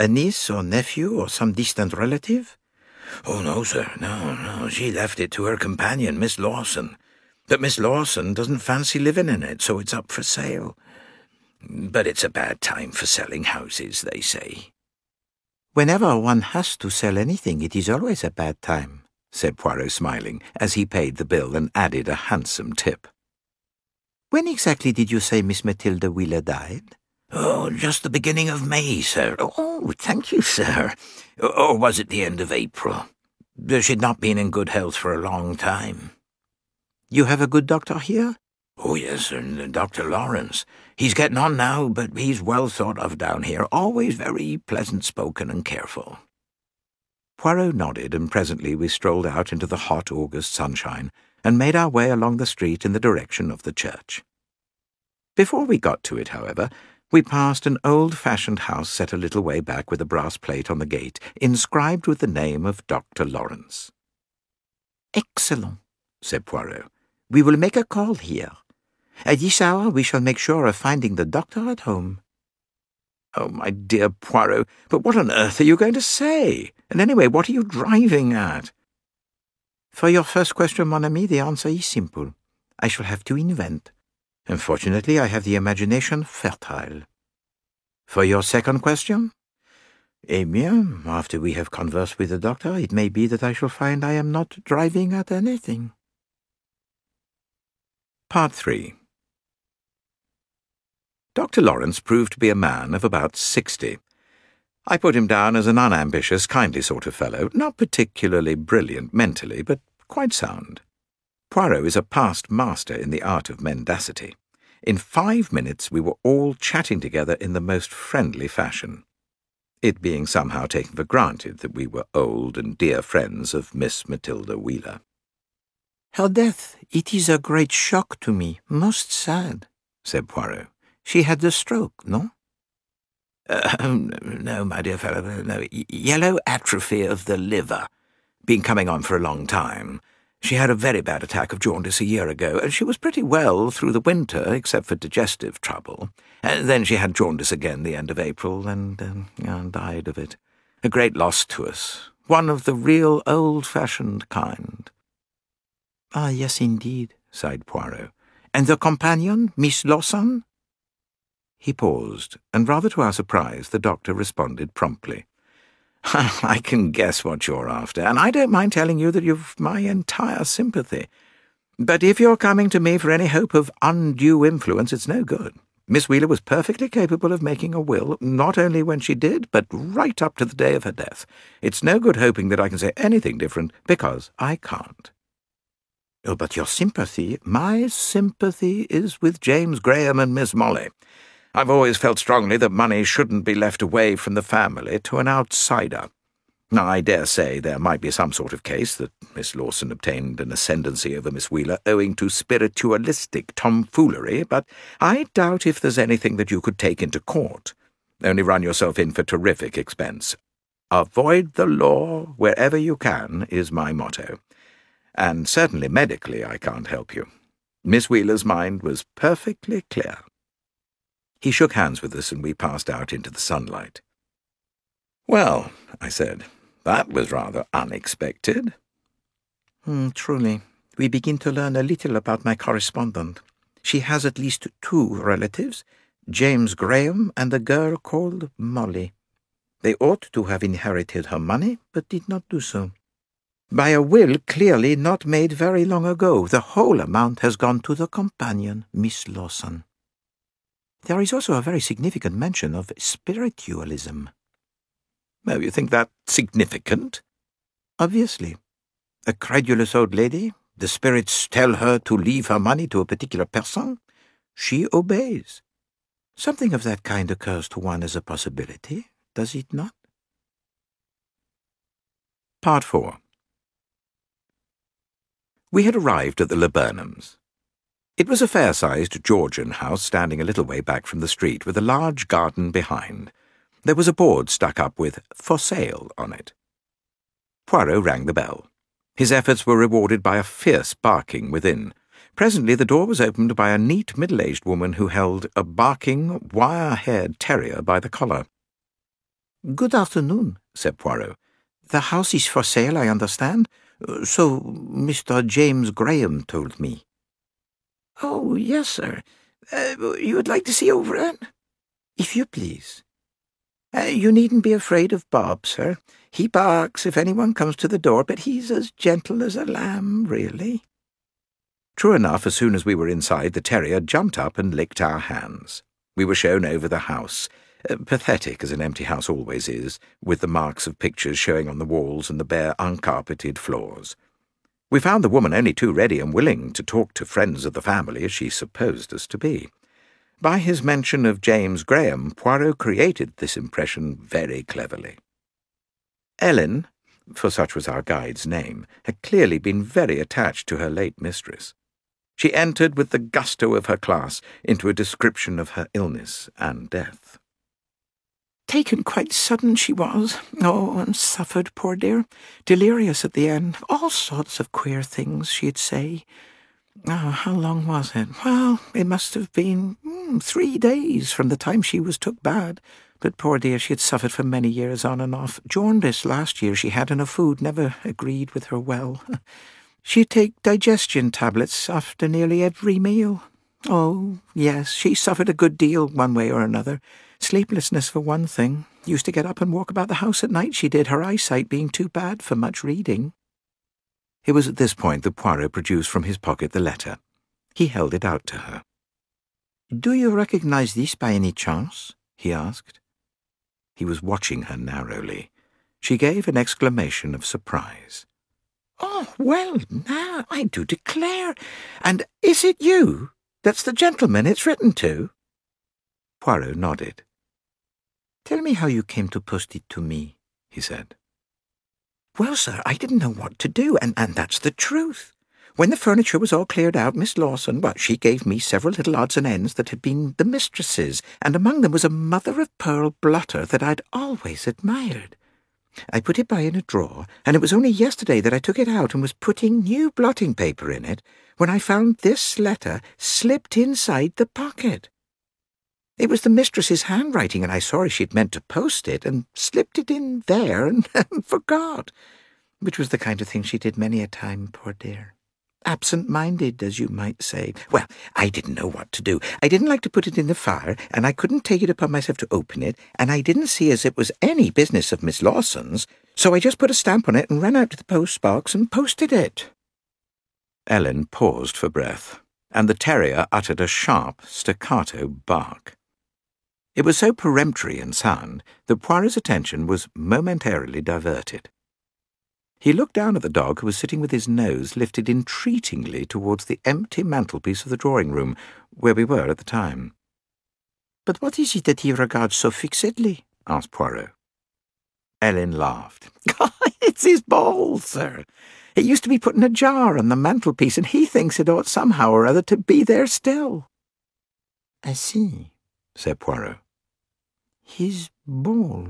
A niece or nephew or some distant relative? Oh, no, sir, no, no. She left it to her companion, Miss Lawson. But Miss Lawson doesn't fancy living in it, so it's up for sale. But it's a bad time for selling houses, they say. Whenever one has to sell anything, it is always a bad time, said Poirot, smiling, as he paid the bill and added a handsome tip. When exactly did you say Miss Matilda Wheeler died? Oh, just the beginning of May, sir. Oh, thank you, sir. Or was it the end of April? She'd not been in good health for a long time. You have a good doctor here? Oh, yes, sir, Doctor Lawrence. He's getting on now, but he's well thought of down here, always very pleasant-spoken and careful. Poirot nodded, and presently we strolled out into the hot August sunshine and made our way along the street in the direction of the church. Before we got to it, however, we passed an old-fashioned house set a little way back with a brass plate on the gate, inscribed with the name of Doctor Lawrence. "Excellent," said Poirot. "We will make a call here. At this hour we shall make sure of finding the doctor at home." "Oh, my dear Poirot, but what on earth are you going to say? And anyway, what are you driving at?" "For your first question, mon ami, the answer is simple. I shall have to invent. Unfortunately, I have the imagination fertile. For your second question? Eh bien, after we have conversed with the doctor, it may be that I shall find I am not driving at anything." Part three. Doctor Lawrence proved to be a man of about sixty. I put him down as an unambitious, kindly sort of fellow, not particularly brilliant mentally, but quite sound. Poirot is a past master in the art of mendacity. In five minutes we were all chatting together in the most friendly fashion, it being somehow taken for granted that we were old and dear friends of Miss Matilda Wheeler. "Her death, it is a great shock to me, most sad," said Poirot. "She had the stroke, no?" Uh, no, my dear fellow, no. Yellow atrophy of the liver. Been coming on for a long time. She had a very bad attack of jaundice a year ago, and she was pretty well through the winter, except for digestive trouble. And then she had jaundice again the end of April, and um, uh, died of it. A great loss to us. One of the real old-fashioned kind." "Ah, yes, indeed," sighed Poirot. "And the companion, Miss Lawson?" He paused, and rather to our surprise, the doctor responded promptly. "I can guess what you're after, and I don't mind telling you that you've my entire sympathy. But if you're coming to me for any hope of undue influence, it's no good. Miss Wheeler was perfectly capable of making a will, not only when she did, but right up to the day of her death. It's no good hoping that I can say anything different, because I can't." "Oh, but your sympathy—" "My sympathy is with James Graham and Miss Molly. I've always felt strongly that money shouldn't be left away from the family to an outsider. Now, I dare say there might be some sort of case that Miss Lawson obtained an ascendancy over Miss Wheeler owing to spiritualistic tomfoolery, but I doubt if there's anything that you could take into court. Only run yourself in for terrific expense. Avoid the law wherever you can is my motto. And certainly medically I can't help you. Miss Wheeler's mind was perfectly clear." He shook hands with us, and we passed out into the sunlight. "Well," I said, "that was rather unexpected." Mm, "Truly, we begin to learn a little about my correspondent. She has at least two relatives, James Graham and a girl called Molly. They ought to have inherited her money, but did not do so. By a will clearly not made very long ago, the whole amount has gone to the companion, Miss Lawson. There is also a very significant mention of spiritualism." "Oh, you think that significant?" "Obviously. A credulous old lady, the spirits tell her to leave her money to a particular person. She obeys. Something of that kind occurs to one as a possibility, does it not?" Part four. We had arrived at the Laburnums. It was a fair-sized Georgian house standing a little way back from the street, with a large garden behind. There was a board stuck up with "For Sale" on it. Poirot rang the bell. His efforts were rewarded by a fierce barking within. Presently the door was opened by a neat middle-aged woman who held a barking, wire-haired terrier by the collar. Good afternoon, said Poirot. The house is for sale, I understand. Uh, So Mister James Graham told me. Oh, yes, sir. Uh, you would like to see over it? If you please. Uh, you needn't be afraid of Bob, sir. He barks if anyone comes to the door, but he's as gentle as a lamb, really. True enough, as soon as we were inside, the terrier jumped up and licked our hands. We were shown over the house, uh, pathetic as an empty house always is, with the marks of pictures showing on the walls and the bare uncarpeted floors. We found the woman only too ready and willing to talk to friends of the family, as she supposed us to be. By his mention of James Graham, Poirot created this impression very cleverly. Ellen, for such was our guide's name, had clearly been very attached to her late mistress. She entered with the gusto of her class into a description of her illness and death. Taken quite sudden she was. Oh, and suffered, poor dear. Delirious at the end. All sorts of queer things she'd say. Oh, how long was it? Well, it must have been mm, three days from the time she was took bad. But poor dear, she had suffered for many years on and off. Jaundice last year she had, and her food never agreed with her well. She'd take digestion tablets after nearly every meal. Oh, yes, she suffered a good deal one way or another. Sleeplessness for one thing. Used to get up and walk about the house at night, she did, her eyesight being too bad for much reading. It was at this point that Poirot produced from his pocket the letter. He held it out to her. "Do you recognize this by any chance?" he asked. He was watching her narrowly. She gave an exclamation of surprise. "Oh, well, now, I do declare. And is it you that's the gentleman it's written to?" Poirot nodded. "Tell me how you came to post it to me," he said. "Well, sir, I didn't know what to do, and, and that's the truth. When the furniture was all cleared out, Miss Lawson, well, she gave me several little odds and ends that had been the mistress's, and among them was a mother-of-pearl blotter that I'd always admired. I put it by in a drawer, and it was only yesterday that I took it out and was putting new blotting paper in it when I found this letter slipped inside the pocket. It was the mistress's handwriting, and I saw she'd meant to post it, and slipped it in there and forgot, which was the kind of thing she did many a time, poor dear. Absent-minded, as you might say. Well, I didn't know what to do. I didn't like to put it in the fire, and I couldn't take it upon myself to open it, and I didn't see as it was any business of Miss Lawson's, so I just put a stamp on it and ran out to the post-box and posted it." Ellen paused for breath, and the terrier uttered a sharp, staccato bark. It was so peremptory in sound that Poirot's attention was momentarily diverted. He looked down at the dog, who was sitting with his nose lifted entreatingly towards the empty mantelpiece of the drawing-room, where we were at the time. "But what is it that he regards so fixedly?" asked Poirot. Ellen laughed. "It's his ball, sir. It used to be put in a jar on the mantelpiece, and he thinks it ought somehow or other to be there still." "I see," said Poirot. "His ball."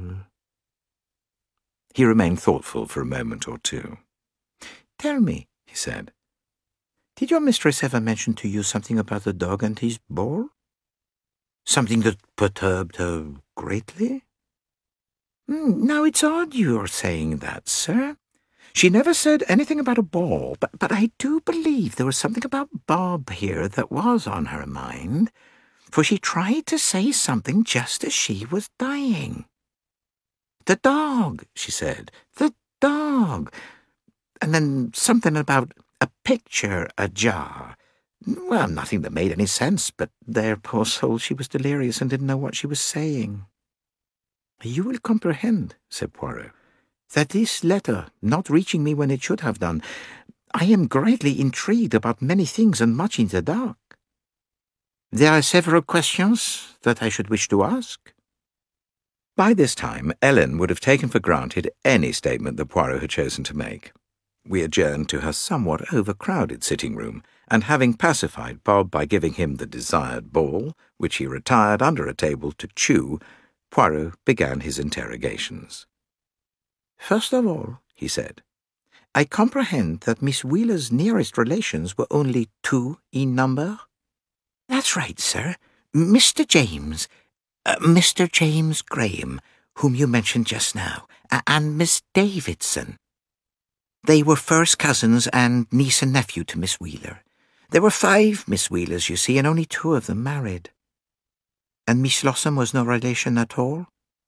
He remained thoughtful for a moment or two. "Tell me," he said, "did your mistress ever mention to you something about the dog and his ball? Something that perturbed her greatly?" Mm, now, it's odd you're saying that, sir. She never said anything about a ball, but, but I do believe there was something about Bob here that was on her mind, for she tried to say something just as she was dying. "The dog," she said, "the dog." And then something about a picture ajar. Well, nothing that made any sense, but there, poor soul, she was delirious and didn't know what she was saying. "You will comprehend," said Poirot, "that this letter, not reaching me when it should have done, I am greatly intrigued about many things and much in the dark. There are several questions that I should wish to ask." By this time, Ellen would have taken for granted any statement that Poirot had chosen to make. We adjourned to her somewhat overcrowded sitting-room, and having pacified Bob by giving him the desired ball, which he retired under a table to chew, Poirot began his interrogations. "First of all," he said, "I comprehend that Miss Wheeler's nearest relations were only two in number?" "That's right, sir. Mister James, uh, Mister James Graham, whom you mentioned just now, and Miss Davidson. They were first cousins and niece and nephew to Miss Wheeler. There were five Miss Wheelers, you see, and only two of them married. And Miss Lawson was no relation at all?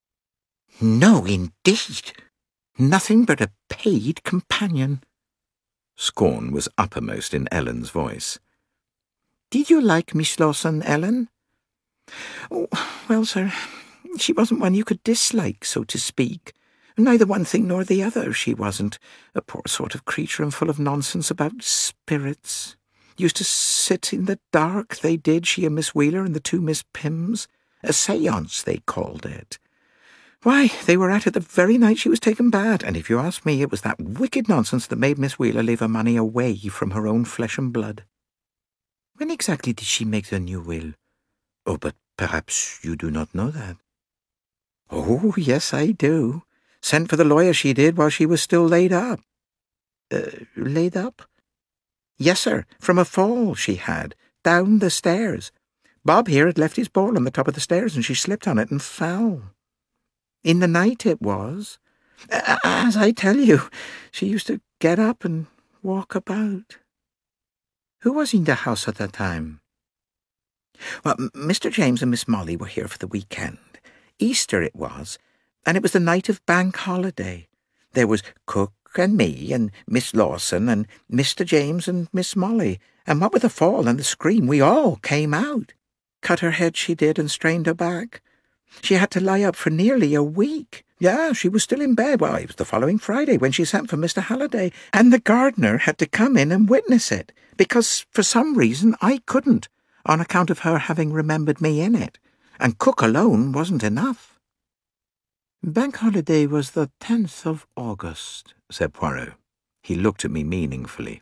No, indeed. Nothing but a paid companion. Scorn was uppermost in Ellen's voice. Did you like Miss Lawson, Ellen? Oh, well, sir, she wasn't one you could dislike, so to speak. Neither one thing nor the other, she wasn't. A poor sort of creature and full of nonsense about spirits. Used to sit in the dark, they did, she and Miss Wheeler and the two Miss Pims. A séance, they called it. Why, they were at it the very night she was taken bad, and if you ask me, it was that wicked nonsense that made Miss Wheeler leave her money away from her own flesh and blood. When exactly did she make the new will? Oh, but perhaps you do not know that. Oh, yes, I do. Sent for the lawyer she did while she was still laid up. Uh, laid up? Yes, sir, from a fall she had, down the stairs. Bob here had left his ball on the top of the stairs, and she slipped on it and fell. In the night it was. As I tell you, she used to get up and walk about. Who was in the house at that time? Well, Mister James and Miss Molly were here for the weekend. Easter it was, and it was the night of Bank Holiday. There was Cook and me and Miss Lawson and Mister James and Miss Molly, and what with the fall and the scream, we all came out. Cut her head she did and strained her back. She had to lie up for nearly a week. Yeah, she was still in bed. Well, it was the following Friday when she sent for Mister Halliday, and the gardener had to come in and witness it, because for some reason I couldn't, on account of her having remembered me in it, and Cook alone wasn't enough. Bank Holiday was the tenth of August, said Poirot. He looked at me meaningfully.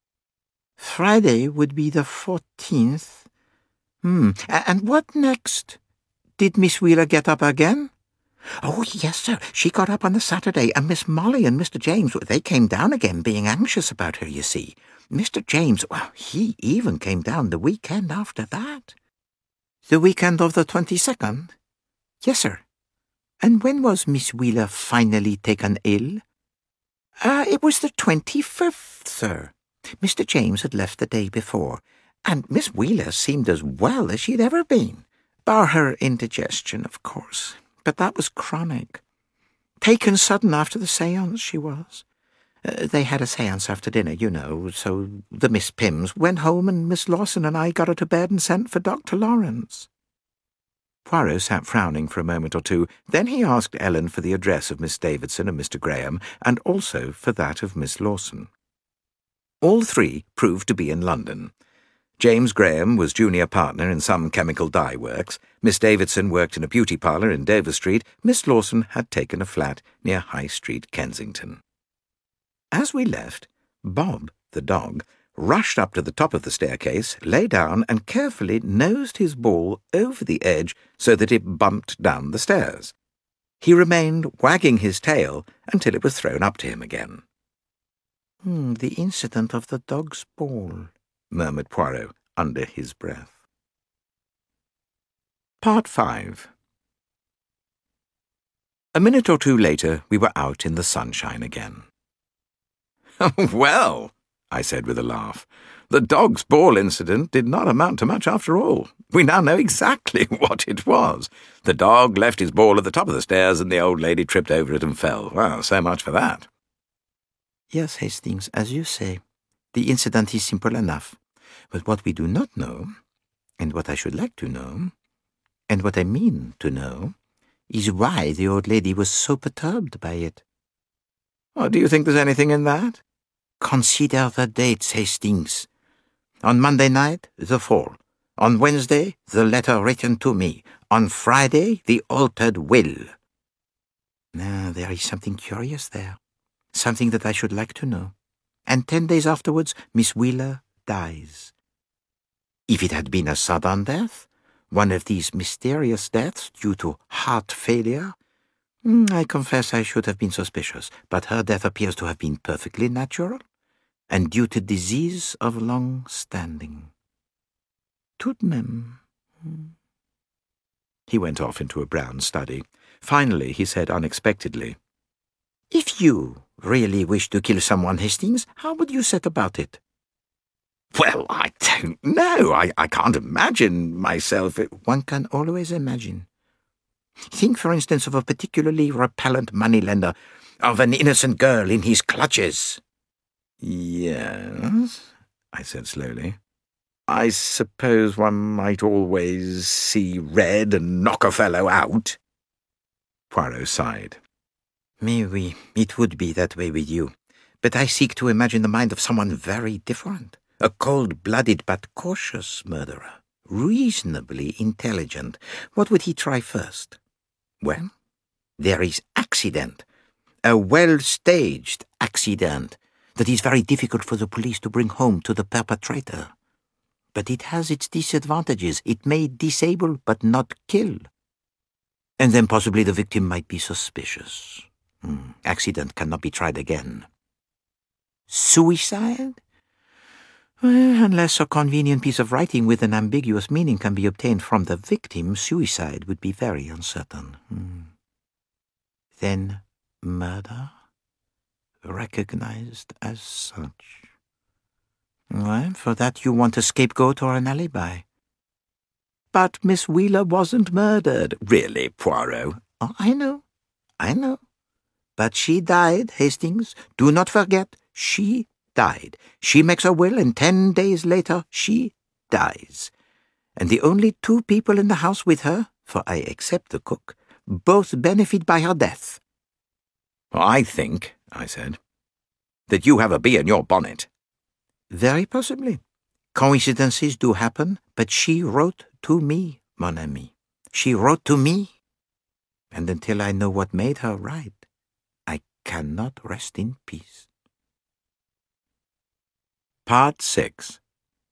Friday would be the fourteenth. Hmm, and what next? Did Miss Wheeler get up again? Oh, yes, sir. She got up on the Saturday, and Miss Molly and Mister James, they came down again, being anxious about her, you see. Mister James, well, he even came down the weekend after that. The weekend of the twenty-second? Yes, sir. And when was Miss Wheeler finally taken ill? Uh, it was the twenty-fifth, sir. Mister James had left the day before, and Miss Wheeler seemed as well as she'd ever been. Bar her indigestion, of course, but that was chronic. Taken sudden after the séance, she was. Uh, they had a séance after dinner, you know, so the Miss Pims went home and Miss Lawson and I got her to bed and sent for Doctor Lawrence. Poirot sat frowning for a moment or two. Then he asked Ellen for the address of Miss Davidson and Mister Graham, and also for that of Miss Lawson. All three proved to be in London. James Graham was junior partner in some chemical dye works. Miss Davidson worked in a beauty parlour in Dover Street. Miss Lawson had taken a flat near High Street, Kensington. As we left, Bob, the dog, rushed up to the top of the staircase, lay down, and carefully nosed his ball over the edge so that it bumped down the stairs. He remained wagging his tail until it was thrown up to him again. Hmm, the incident of the dog's ball, murmured Poirot under his breath. Part five. A minute or two later, we were out in the sunshine again. Well, I said with a laugh, the dog's ball incident did not amount to much after all. We now know exactly what it was. The dog left his ball at the top of the stairs and the old lady tripped over it and fell. Well, so much for that. Yes, Hastings, as you say, the incident is simple enough. But what we do not know, and what I should like to know, and what I mean to know, is why the old lady was so perturbed by it. Oh, do you think there's anything in that? Consider the dates, Hastings. On Monday night, the fall. On Wednesday, the letter written to me. On Friday, the altered will. Now, there is something curious there. Something that I should like to know. And ten days afterwards, Miss Wheeler dies. If it had been a sudden death, one of these mysterious deaths due to heart failure, I confess I should have been suspicious, but her death appears to have been perfectly natural and due to disease of long standing. Tout de même. He went off into a brown study. Finally, he said unexpectedly, "If you really wish to kill someone, Hastings, how would you set about it?" "Well, I don't know. I, I can't imagine myself—" "One can always imagine. Think, for instance, of a particularly repellent moneylender, of an innocent girl in his clutches." "Yes," I said slowly. "I suppose one might always see red and knock a fellow out." Poirot sighed. "Mais oui, it would be that way with you. But I seek to imagine the mind of someone very different. A cold-blooded but cautious murderer, reasonably intelligent. What would he try first? Well, there is accident. A well-staged accident that is very difficult for the police to bring home to the perpetrator. But it has its disadvantages. It may disable but not kill. And then possibly the victim might be suspicious. Hmm. Accident cannot be tried again. Suicide? Well, unless a convenient piece of writing with an ambiguous meaning can be obtained from the victim, suicide would be very uncertain. Hmm. Then murder? Recognized as such. Well, for that you want a scapegoat or an alibi. But Miss Wheeler wasn't murdered. Really, Poirot? Oh, I know, I know. But she died, Hastings. Do not forget, she died. She makes a will, and ten days later she dies. And the only two people in the house with her, for I accept the cook, both benefit by her death. "I think," I said, "that you have a bee in your bonnet." "Very possibly. Coincidences do happen, but she wrote to me, mon ami. She wrote to me. And until I know what made her write, I cannot rest in peace." Part six.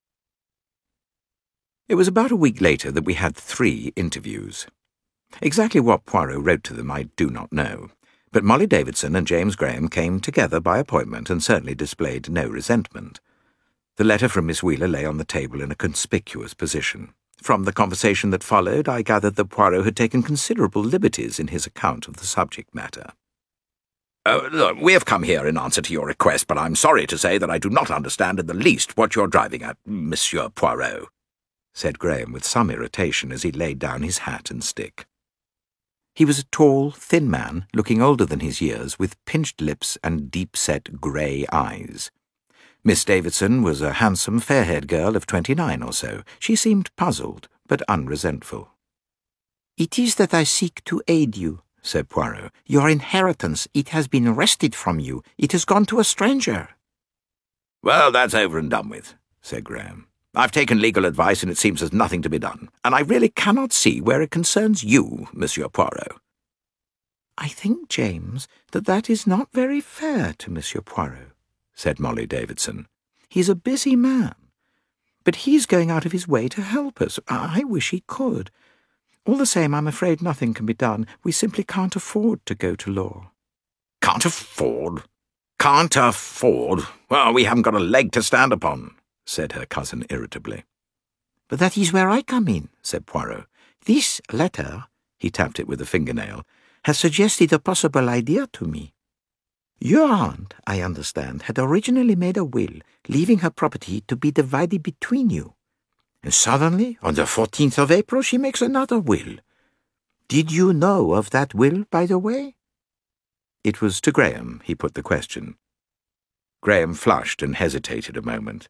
It was about a week later that we had three interviews. Exactly what Poirot wrote to them I do not know, but Molly Davidson and James Graham came together by appointment and certainly displayed no resentment. The letter from Miss Wheeler lay on the table in a conspicuous position. From the conversation that followed, I gathered that Poirot had taken considerable liberties in his account of the subject matter. Uh, look, we have come here in answer to your request, but I'm sorry to say that I do not understand in the least what you're driving at, Monsieur Poirot," said Graham with some irritation as he laid down his hat and stick. He was a tall, thin man, looking older than his years, with pinched lips and deep-set grey eyes. Miss Davidson was a handsome, fair-haired girl of twenty-nine or so. She seemed puzzled, but unresentful. "It is that I seek to aid you," said Poirot. "Your inheritance, it has been wrested from you. It has gone to a stranger." "Well, that's over and done with," said Graham. "I've taken legal advice, and it seems there's nothing to be done. And I really cannot see where it concerns you, Monsieur Poirot." "I think, James, that that is not very fair to Monsieur Poirot," said Molly Davidson. "He's a busy man, but he's going out of his way to help us. I wish he could. All the same, I'm afraid nothing can be done. We simply can't afford to go to law." "Can't afford? Can't afford? Well, we haven't got a leg to stand upon," said her cousin irritably. "But that is where I come in," said Poirot. "This letter," he tapped it with a fingernail, "has suggested a possible idea to me. Your aunt, I understand, had originally made a will, leaving her property to be divided between you. And suddenly, on the fourteenth of April, she makes another will. Did you know of that will, by the way?" It was to Graham he put the question. Graham flushed and hesitated a moment.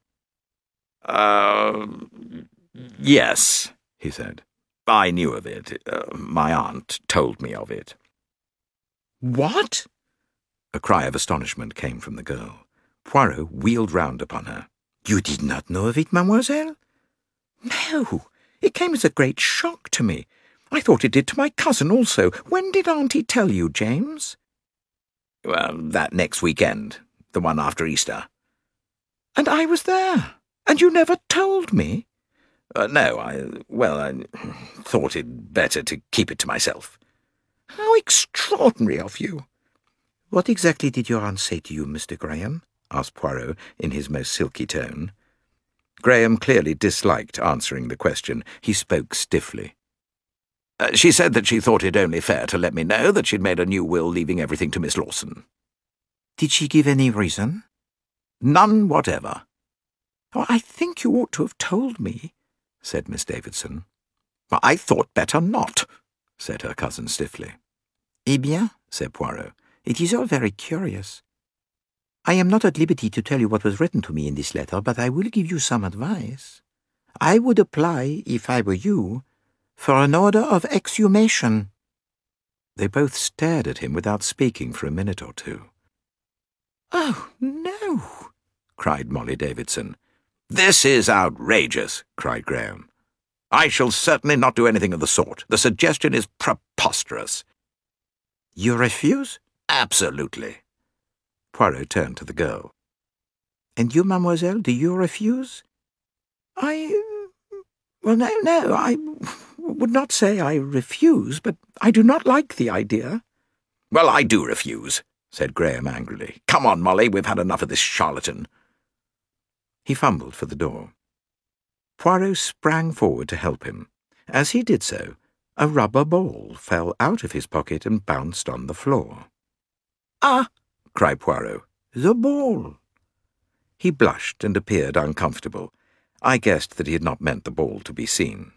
Uh, yes, he said. "I knew of it. Uh, my aunt told me of it." "What?" A cry of astonishment came from the girl. Poirot wheeled round upon her. "You did not know of it, mademoiselle?" "No. It came as a great shock to me. I thought it did to my cousin also. When did Auntie tell you, James?" "Well, that next weekend. The one after Easter." "And I was there. And you never told me?" Uh, no, I, well, I thought it better to keep it to myself." "How extraordinary of you!" "What exactly did your aunt say to you, Mister Graham?" asked Poirot in his most silky tone. Graham clearly disliked answering the question. He spoke stiffly. Uh, she said that she thought it only fair to let me know that she'd made a new will leaving everything to Miss Lawson. Did she give any reason? None whatever. Oh, I think you ought to have told me, said Miss Davidson. I thought better not, said her cousin stiffly. Eh bien, said Poirot, it is all very curious. I am not at liberty to tell you what was written to me in this letter, but I will give you some advice. I would apply, if I were you, for an order of exhumation. They both stared at him without speaking for a minute or two. Oh, no, cried Molly Davidson. This is outrageous, cried Graham. I shall certainly not do anything of the sort. The suggestion is preposterous. You refuse? Absolutely. Poirot turned to the girl. And you, mademoiselle, do you refuse? I... Well, no, no, I would not say I refuse, but I do not like the idea. Well, I do refuse, said Graham angrily. Come on, Molly, we've had enough of this charlatan. He fumbled for the door. Poirot sprang forward to help him. As he did so, a rubber ball fell out of his pocket and bounced on the floor. Ah! cried Poirot. The ball! He blushed and appeared uncomfortable. I guessed that he had not meant the ball to be seen.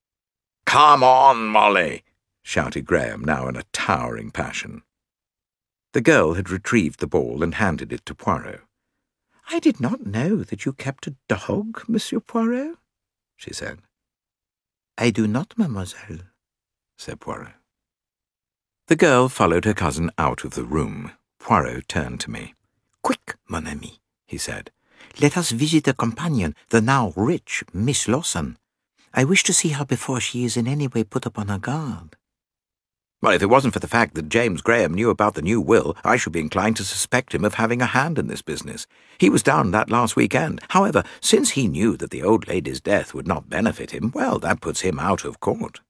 Come on, Molly! shouted Graham, now in a towering passion. The girl had retrieved the ball and handed it to Poirot. I did not know that you kept a dog, Monsieur Poirot, she said. I do not, mademoiselle, said Poirot. The girl followed her cousin out of the room. Poirot turned to me. Quick, mon ami, he said. Let us visit the companion, the now rich Miss Lawson. I wish to see her before she is in any way put upon her guard. Well, if it wasn't for the fact that James Graham knew about the new will, I should be inclined to suspect him of having a hand in this business. He was down that last weekend. However, since he knew that the old lady's death would not benefit him, well, that puts him out of court.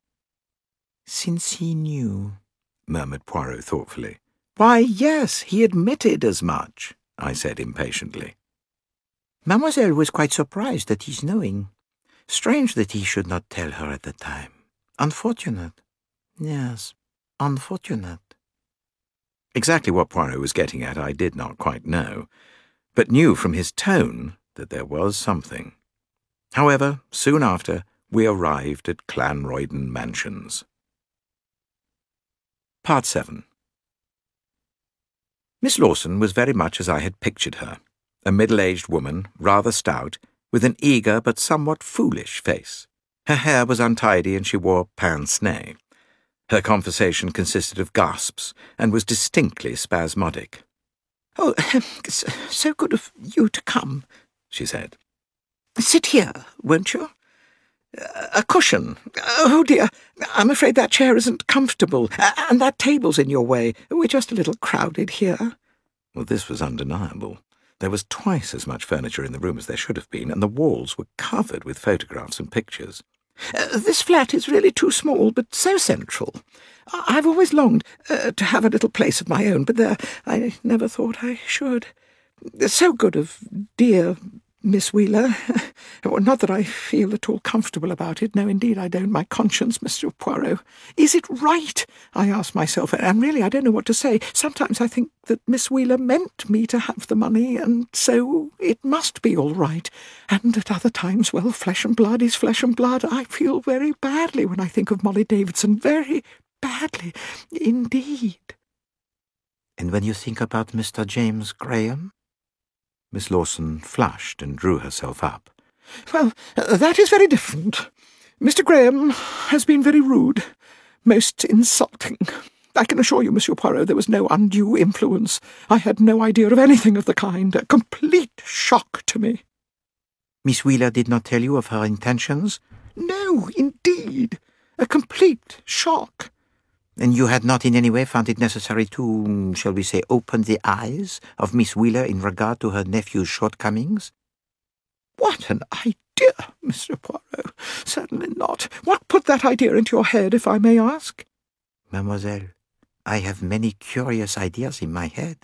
Since he knew, murmured Poirot thoughtfully. Why, yes, he admitted as much, I said impatiently. Mademoiselle was quite surprised at his knowing. Strange that he should not tell her at the time. Unfortunate. Yes, unfortunate. Exactly what Poirot was getting at I did not quite know, but knew from his tone that there was something. However, soon after, we arrived at Clanroyden Mansions. Part seven. Miss Lawson was very much as I had pictured her, a middle-aged woman, rather stout, with an eager but somewhat foolish face. Her hair was untidy and she wore pince-nez. Her conversation consisted of gasps and was distinctly spasmodic. "Oh, so good of you to come," she said. "Sit here, won't you? A cushion. Oh, dear, I'm afraid that chair isn't comfortable, and that table's in your way. We're just a little crowded here." Well, this was undeniable. There was twice as much furniture in the room as there should have been, and the walls were covered with photographs and pictures. Uh, this flat is really too small, but so central. I've always longed uh, to have a little place of my own, but there, I never thought I should. So good of dear Miss Wheeler. Not that I feel at all comfortable about it. No, indeed, I don't. My conscience, Monsieur Poirot. Is it right? I ask myself, and really I don't know what to say. Sometimes I think that Miss Wheeler meant me to have the money, and so it must be all right. And at other times, well, flesh and blood is flesh and blood. I feel very badly when I think of Molly Davidson. Very badly indeed. And when you think about Mister James Graham? Miss Lawson flushed and drew herself up. Well, uh, that is very different. Mister Graham has been very rude, most insulting. I can assure you, Monsieur Poirot, there was no undue influence. I had no idea of anything of the kind. A complete shock to me. Miss Wheeler did not tell you of her intentions? No, indeed. A complete shock. And you had not in any way found it necessary to, shall we say, open the eyes of Miss Wheeler in regard to her nephew's shortcomings? What an idea, Mister Poirot. Certainly not. What put that idea into your head, if I may ask? Mademoiselle, I have many curious ideas in my head.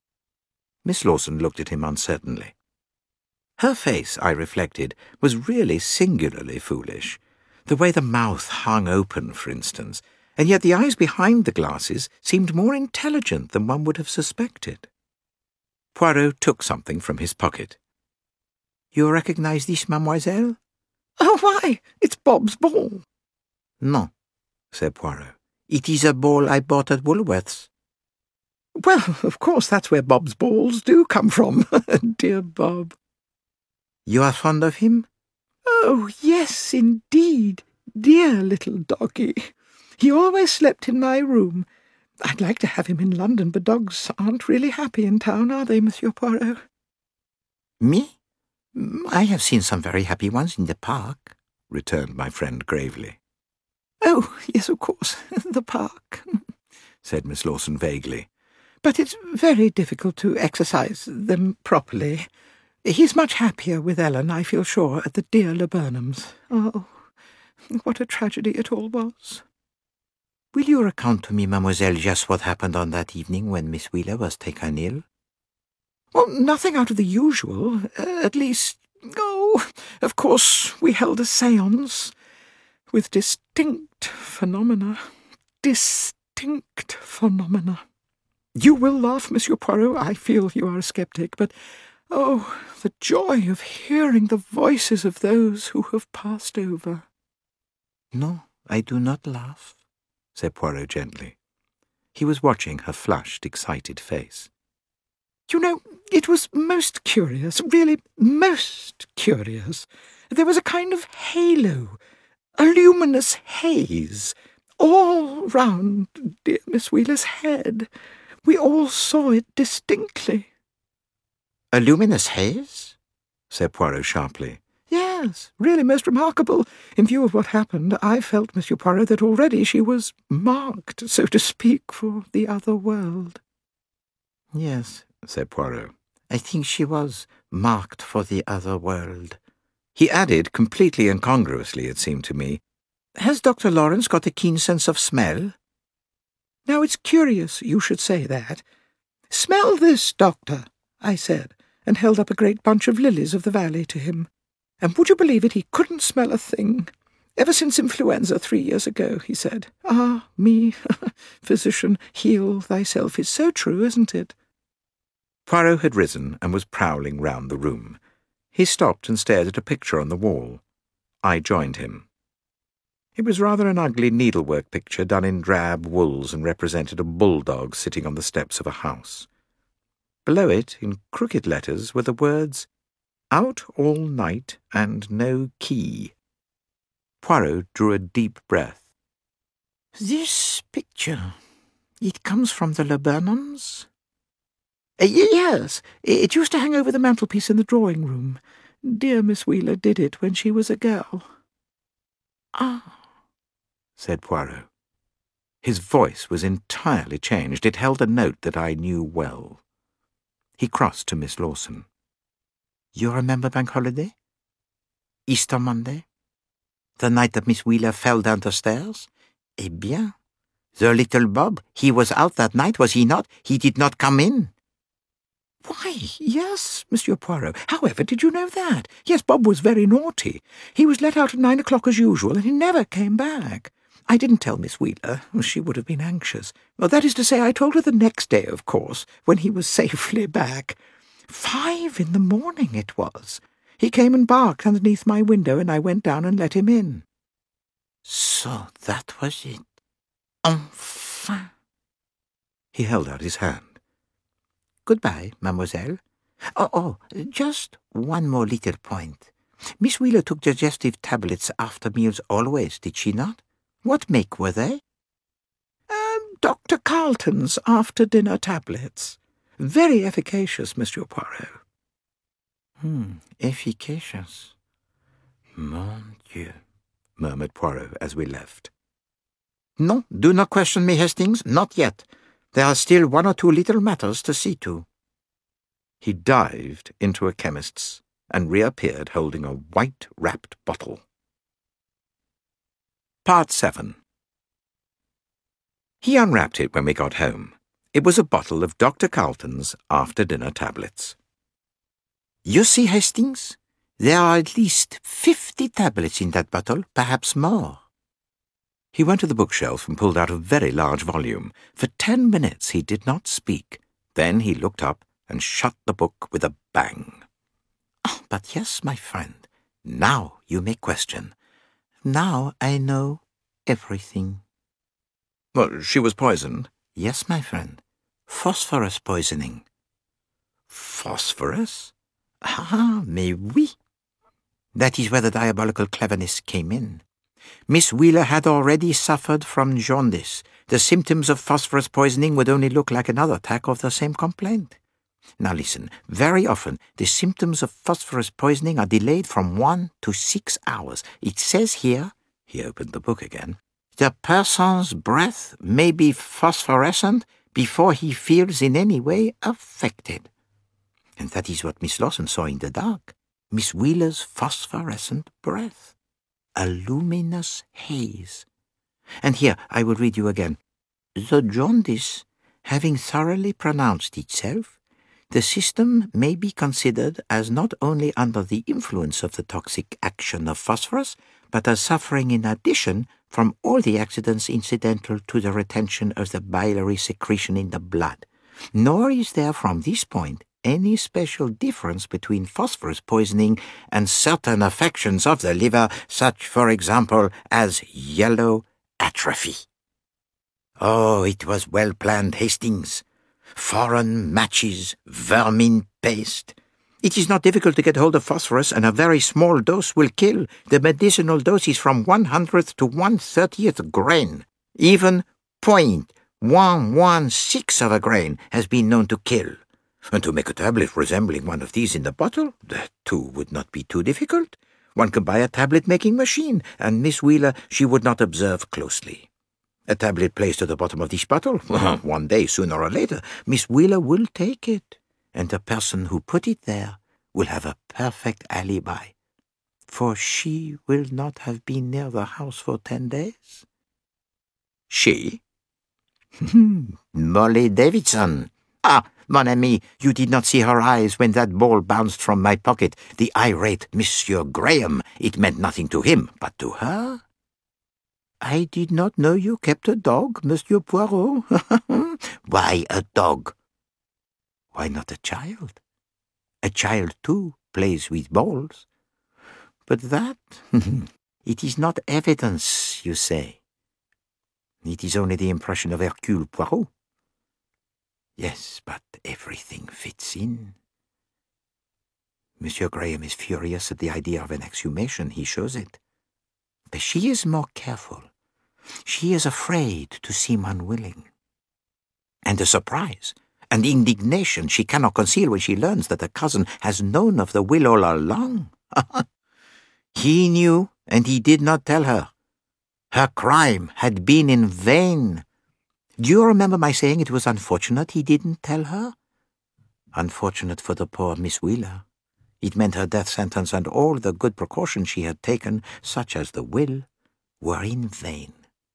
Miss Lawson looked at him uncertainly. Her face, I reflected, was really singularly foolish. The way the mouth hung open, for instance, and yet the eyes behind the glasses seemed more intelligent than one would have suspected. Poirot took something from his pocket. "You recognize this, mademoiselle?" "Oh, why, it's Bob's ball." "No," said Poirot. "It is a ball I bought at Woolworth's." "Well, of course that's where Bob's balls do come from. Dear Bob." "You are fond of him?" "Oh, yes, indeed. Dear little doggy. He always slept in my room. I'd like to have him in London, but dogs aren't really happy in town, are they, Monsieur Poirot?" "Me? I have seen some very happy ones in the park," returned my friend gravely. "Oh, yes, of course, the park," said Miss Lawson vaguely. "But it's very difficult to exercise them properly. He's much happier with Ellen, I feel sure, at the dear Laburnums. Oh, what a tragedy it all was." "Will you recount to me, mademoiselle, just what happened on that evening when Miss Wheeler was taken ill?" "Well, nothing out of the usual. Uh, at least, oh, of course we held a séance with distinct phenomena. Distinct phenomena. You will laugh, Monsieur Poirot. I feel you are a sceptic, but oh, the joy of hearing the voices of those who have passed over." "No, I do not laugh," said Poirot gently. He was watching her flushed, excited face. "You know, it was most curious, really most curious. There was a kind of halo, a luminous haze, all round dear Miss Wheeler's head. We all saw it distinctly." "A luminous haze?" said Poirot sharply. "Yes, really most remarkable. In view of what happened, I felt, Monsieur Poirot, that already she was marked, so to speak, for the other world." "Yes," said Poirot. "I think she was marked for the other world." He added, completely incongruously, it seemed to me, "Has Doctor Lawrence got a keen sense of smell?" "Now it's curious you should say that. Smell this, Doctor," I said, and held up a great bunch of lilies of the valley to him. And would you believe it, he couldn't smell a thing. "Ever since influenza three years ago," he said. "Ah, me, physician, heal thyself is so true, isn't it?" Poirot had risen and was prowling round the room. He stopped and stared at a picture on the wall. I joined him. It was rather an ugly needlework picture done in drab wools and represented a bulldog sitting on the steps of a house. Below it, in crooked letters, were the words, "Out all night and no key." Poirot drew a deep breath. "This picture, it comes from the Laburnums?" Uh, yes, it used to hang over the mantelpiece in the drawing-room. Dear Miss Wheeler did it when she was a girl." "Ah," said Poirot. His voice was entirely changed. It held a note that I knew well. He crossed to Miss Lawson. "You remember Bank Holiday? Easter Monday? The night that Miss Wheeler fell down the stairs? Eh bien, the little Bob, he was out that night, was he not? He did not come in." "Why, yes, Monsieur Poirot. However did you know that? Yes, Bob was very naughty. He was let out at nine o'clock as usual, and he never came back. I didn't tell Miss Wheeler. She would have been anxious. Well, that is to say, I told her the next day, of course, when he was safely back. Five in the morning it was. He came and barked underneath my window, and I went down and let him in." "So that was it. Enfin!" He held out his hand. "Goodbye, mademoiselle. Oh, oh, just one more little point. Miss Wheeler took digestive tablets after meals always, did she not? What make were they?" Um, Doctor Carlton's after-dinner tablets. Very efficacious, Monsieur Poirot." Hmm, efficacious. Mon Dieu, murmured Poirot as we left. "No, do not question me, Hastings, not yet. There are still one or two little matters to see to." He dived into a chemist's and reappeared holding a white-wrapped bottle. Part seven. He unwrapped it when we got home. It was a bottle of Doctor Carlton's after-dinner tablets. "You see, Hastings, There are at least fifty tablets in that bottle, perhaps more. He went to the bookshelf and pulled out a very large volume. For ten minutes he did not speak. Then he looked up and shut the book with a bang. Oh, but yes, my friend, now you may question. Now I know everything. Well, she was poisoned. Yes, my friend. Phosphorus poisoning. Phosphorus? Ah, mais oui. That is where the diabolical cleverness came in. Miss Wheeler had already suffered from jaundice. The symptoms of phosphorus poisoning would only look like another attack of the same complaint. Now listen, very often the symptoms of phosphorus poisoning are delayed from one to six hours. It says here, he opened the book again, the person's breath may be phosphorescent before he feels in any way affected. And that is what Miss Lawson saw in the dark. Miss Wheeler's phosphorescent breath. A luminous haze. And here I will read you again. The jaundice having thoroughly pronounced itself, the system may be considered as not only under the influence of the toxic action of phosphorus, but as suffering in addition from all the accidents incidental to the retention of the biliary secretion in the blood. Nor is there from this point any special difference between phosphorus poisoning and certain affections of the liver, such, for example, as yellow atrophy. Oh, it was well planned, Hastings. Foreign matches, vermin paste. It is not difficult to get hold of phosphorus, and a very small dose will kill. The medicinal dose is from one hundredth to one thirtieth grain. Even point one one six of a grain has been known to kill. And to make a tablet resembling one of these in the bottle, that too would not be too difficult. One can buy a tablet-making machine, and Miss Wheeler, she would not observe closely. A tablet placed at the bottom of this bottle, one day, sooner or later, Miss Wheeler will take it, and the person who put it there will have a perfect alibi, for she will not have been near the house for ten days. She? Molly Davidson. Ah, mon ami, you did not see her eyes when that ball bounced from my pocket. The irate Monsieur Graham. It meant nothing to him, but to her? I did not know you kept a dog, Monsieur Poirot. Why a dog? Why not a child? A child, too, plays with balls. But that, it is not evidence, you say. It is only the impression of Hercule Poirot. Yes, but everything fits in. Monsieur Graham is furious at the idea of an exhumation. He shows it. But she is more careful. She is afraid to seem unwilling. And the surprise and indignation she cannot conceal when she learns that her cousin has known of the will all along. He knew, and he did not tell her. Her crime had been in vain. Do you remember my saying it was unfortunate he didn't tell her? Unfortunate for the poor Miss Wheeler. It meant her death sentence and all the good precautions she had taken, such as the will, were in vain.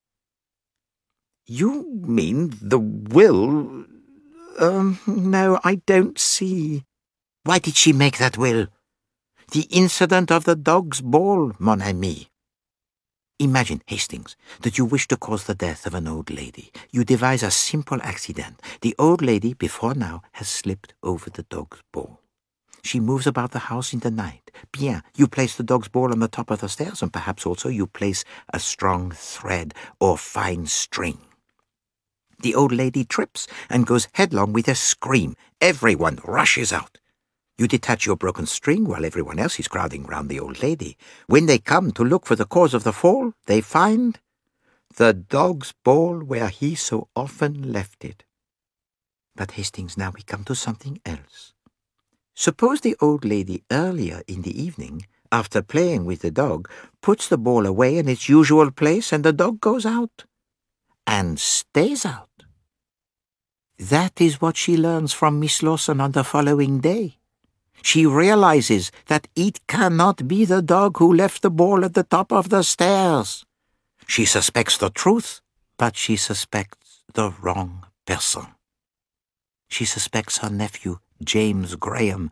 You mean the will? Um, no, I don't see. Why did she make that will? The incident of the dog's ball, mon ami. Imagine, Hastings, that you wish to cause the death of an old lady. You devise a simple accident. The old lady, before now, has slipped over the dog's ball. She moves about the house in the night. Bien, you place the dog's ball on the top of the stairs, and perhaps also you place a strong thread or fine string. The old lady trips and goes headlong with a scream. Everyone rushes out. You detach your broken string while everyone else is crowding round the old lady. When they come to look for the cause of the fall, they find the dog's ball where he so often left it. But, Hastings, now we come to something else. Suppose the old lady earlier in the evening, after playing with the dog, puts the ball away in its usual place and the dog goes out. And stays out. That is what she learns from Miss Lawson on the following day. She realizes that it cannot be the dog who left the ball at the top of the stairs. She suspects the truth, but she suspects the wrong person. She suspects her nephew, James Graham,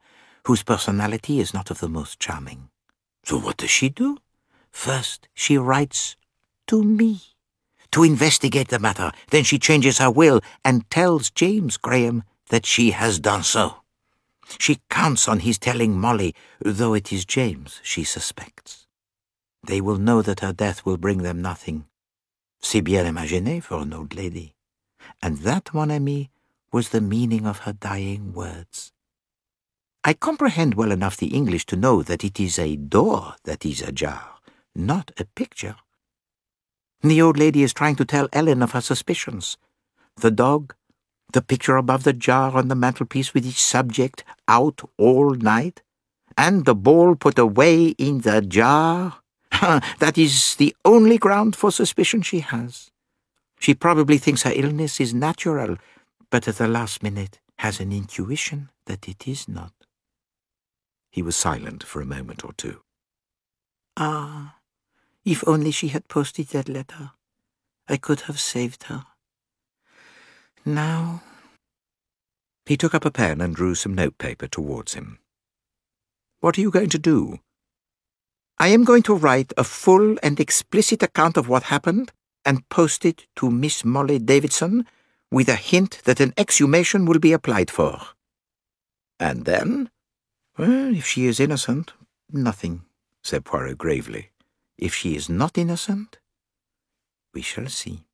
whose personality is not of the most charming. So what does she do? First, she writes to me to investigate the matter. Then she changes her will and tells James Graham that she has done so. She counts on his telling Molly, though it is James she suspects. They will know that her death will bring them nothing. C'est bien imaginé for an old lady. And that, mon ami, was the meaning of her dying words. I comprehend well enough the English to know that it is a door that is ajar, not a picture. The old lady is trying to tell Ellen of her suspicions. The dog, the picture above the jar on the mantelpiece with its subject out all night, and the ball put away in the jar. That is the only ground for suspicion she has. She probably thinks her illness is natural, but at the last minute has an intuition that it is not. He was silent for a moment or two. Ah, if only she had posted that letter, I could have saved her. Now... He took up a pen and drew some notepaper towards him. What are you going to do? I am going to write a full and explicit account of what happened and post it to Miss Molly Davidson with a hint that an exhumation will be applied for. And then? Well, if she is innocent, nothing, said Poirot gravely. If she is not innocent, we shall see.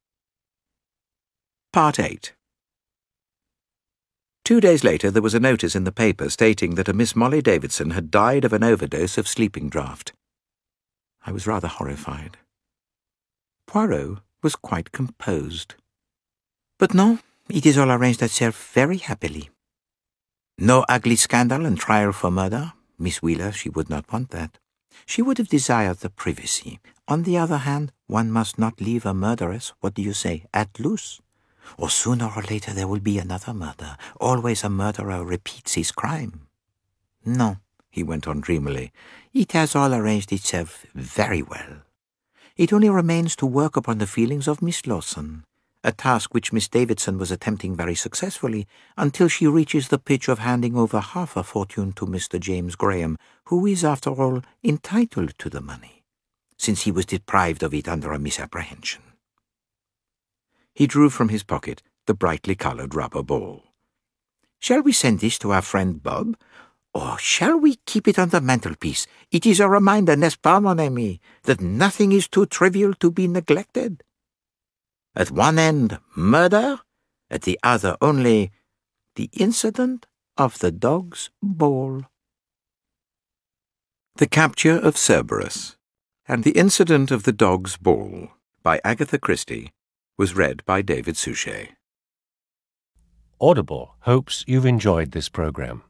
Part eight. Two days later there was a notice in the paper stating that a Miss Molly Davidson had died of an overdose of sleeping draught. I was rather horrified. Poirot was quite composed. But no, it is all arranged itself very happily. No ugly scandal and trial for murder. Miss Wheeler, she would not want that. She would have desired the privacy. On the other hand, one must not leave a murderess, what do you say, at loose? Or sooner or later there will be another murder. Always a murderer repeats his crime. No, he went on dreamily, it has all arranged itself very well. It only remains to work upon the feelings of Miss Lawson, a task which Miss Davidson was attempting very successfully until she reaches the pitch of handing over half her fortune to Mister James Graham, who is, after all, entitled to the money, since he was deprived of it under a misapprehension. He drew from his pocket the brightly coloured rubber ball. Shall we send this to our friend Bob? Or shall we keep it on the mantelpiece? It is a reminder, n'est-ce pas, mon ami, that nothing is too trivial to be neglected. At one end, murder. At the other, only the incident of the dog's ball. The Capture of Cerberus and the Incident of the Dog's Ball by Agatha Christie was read by David Suchet. Audible hopes you've enjoyed this program.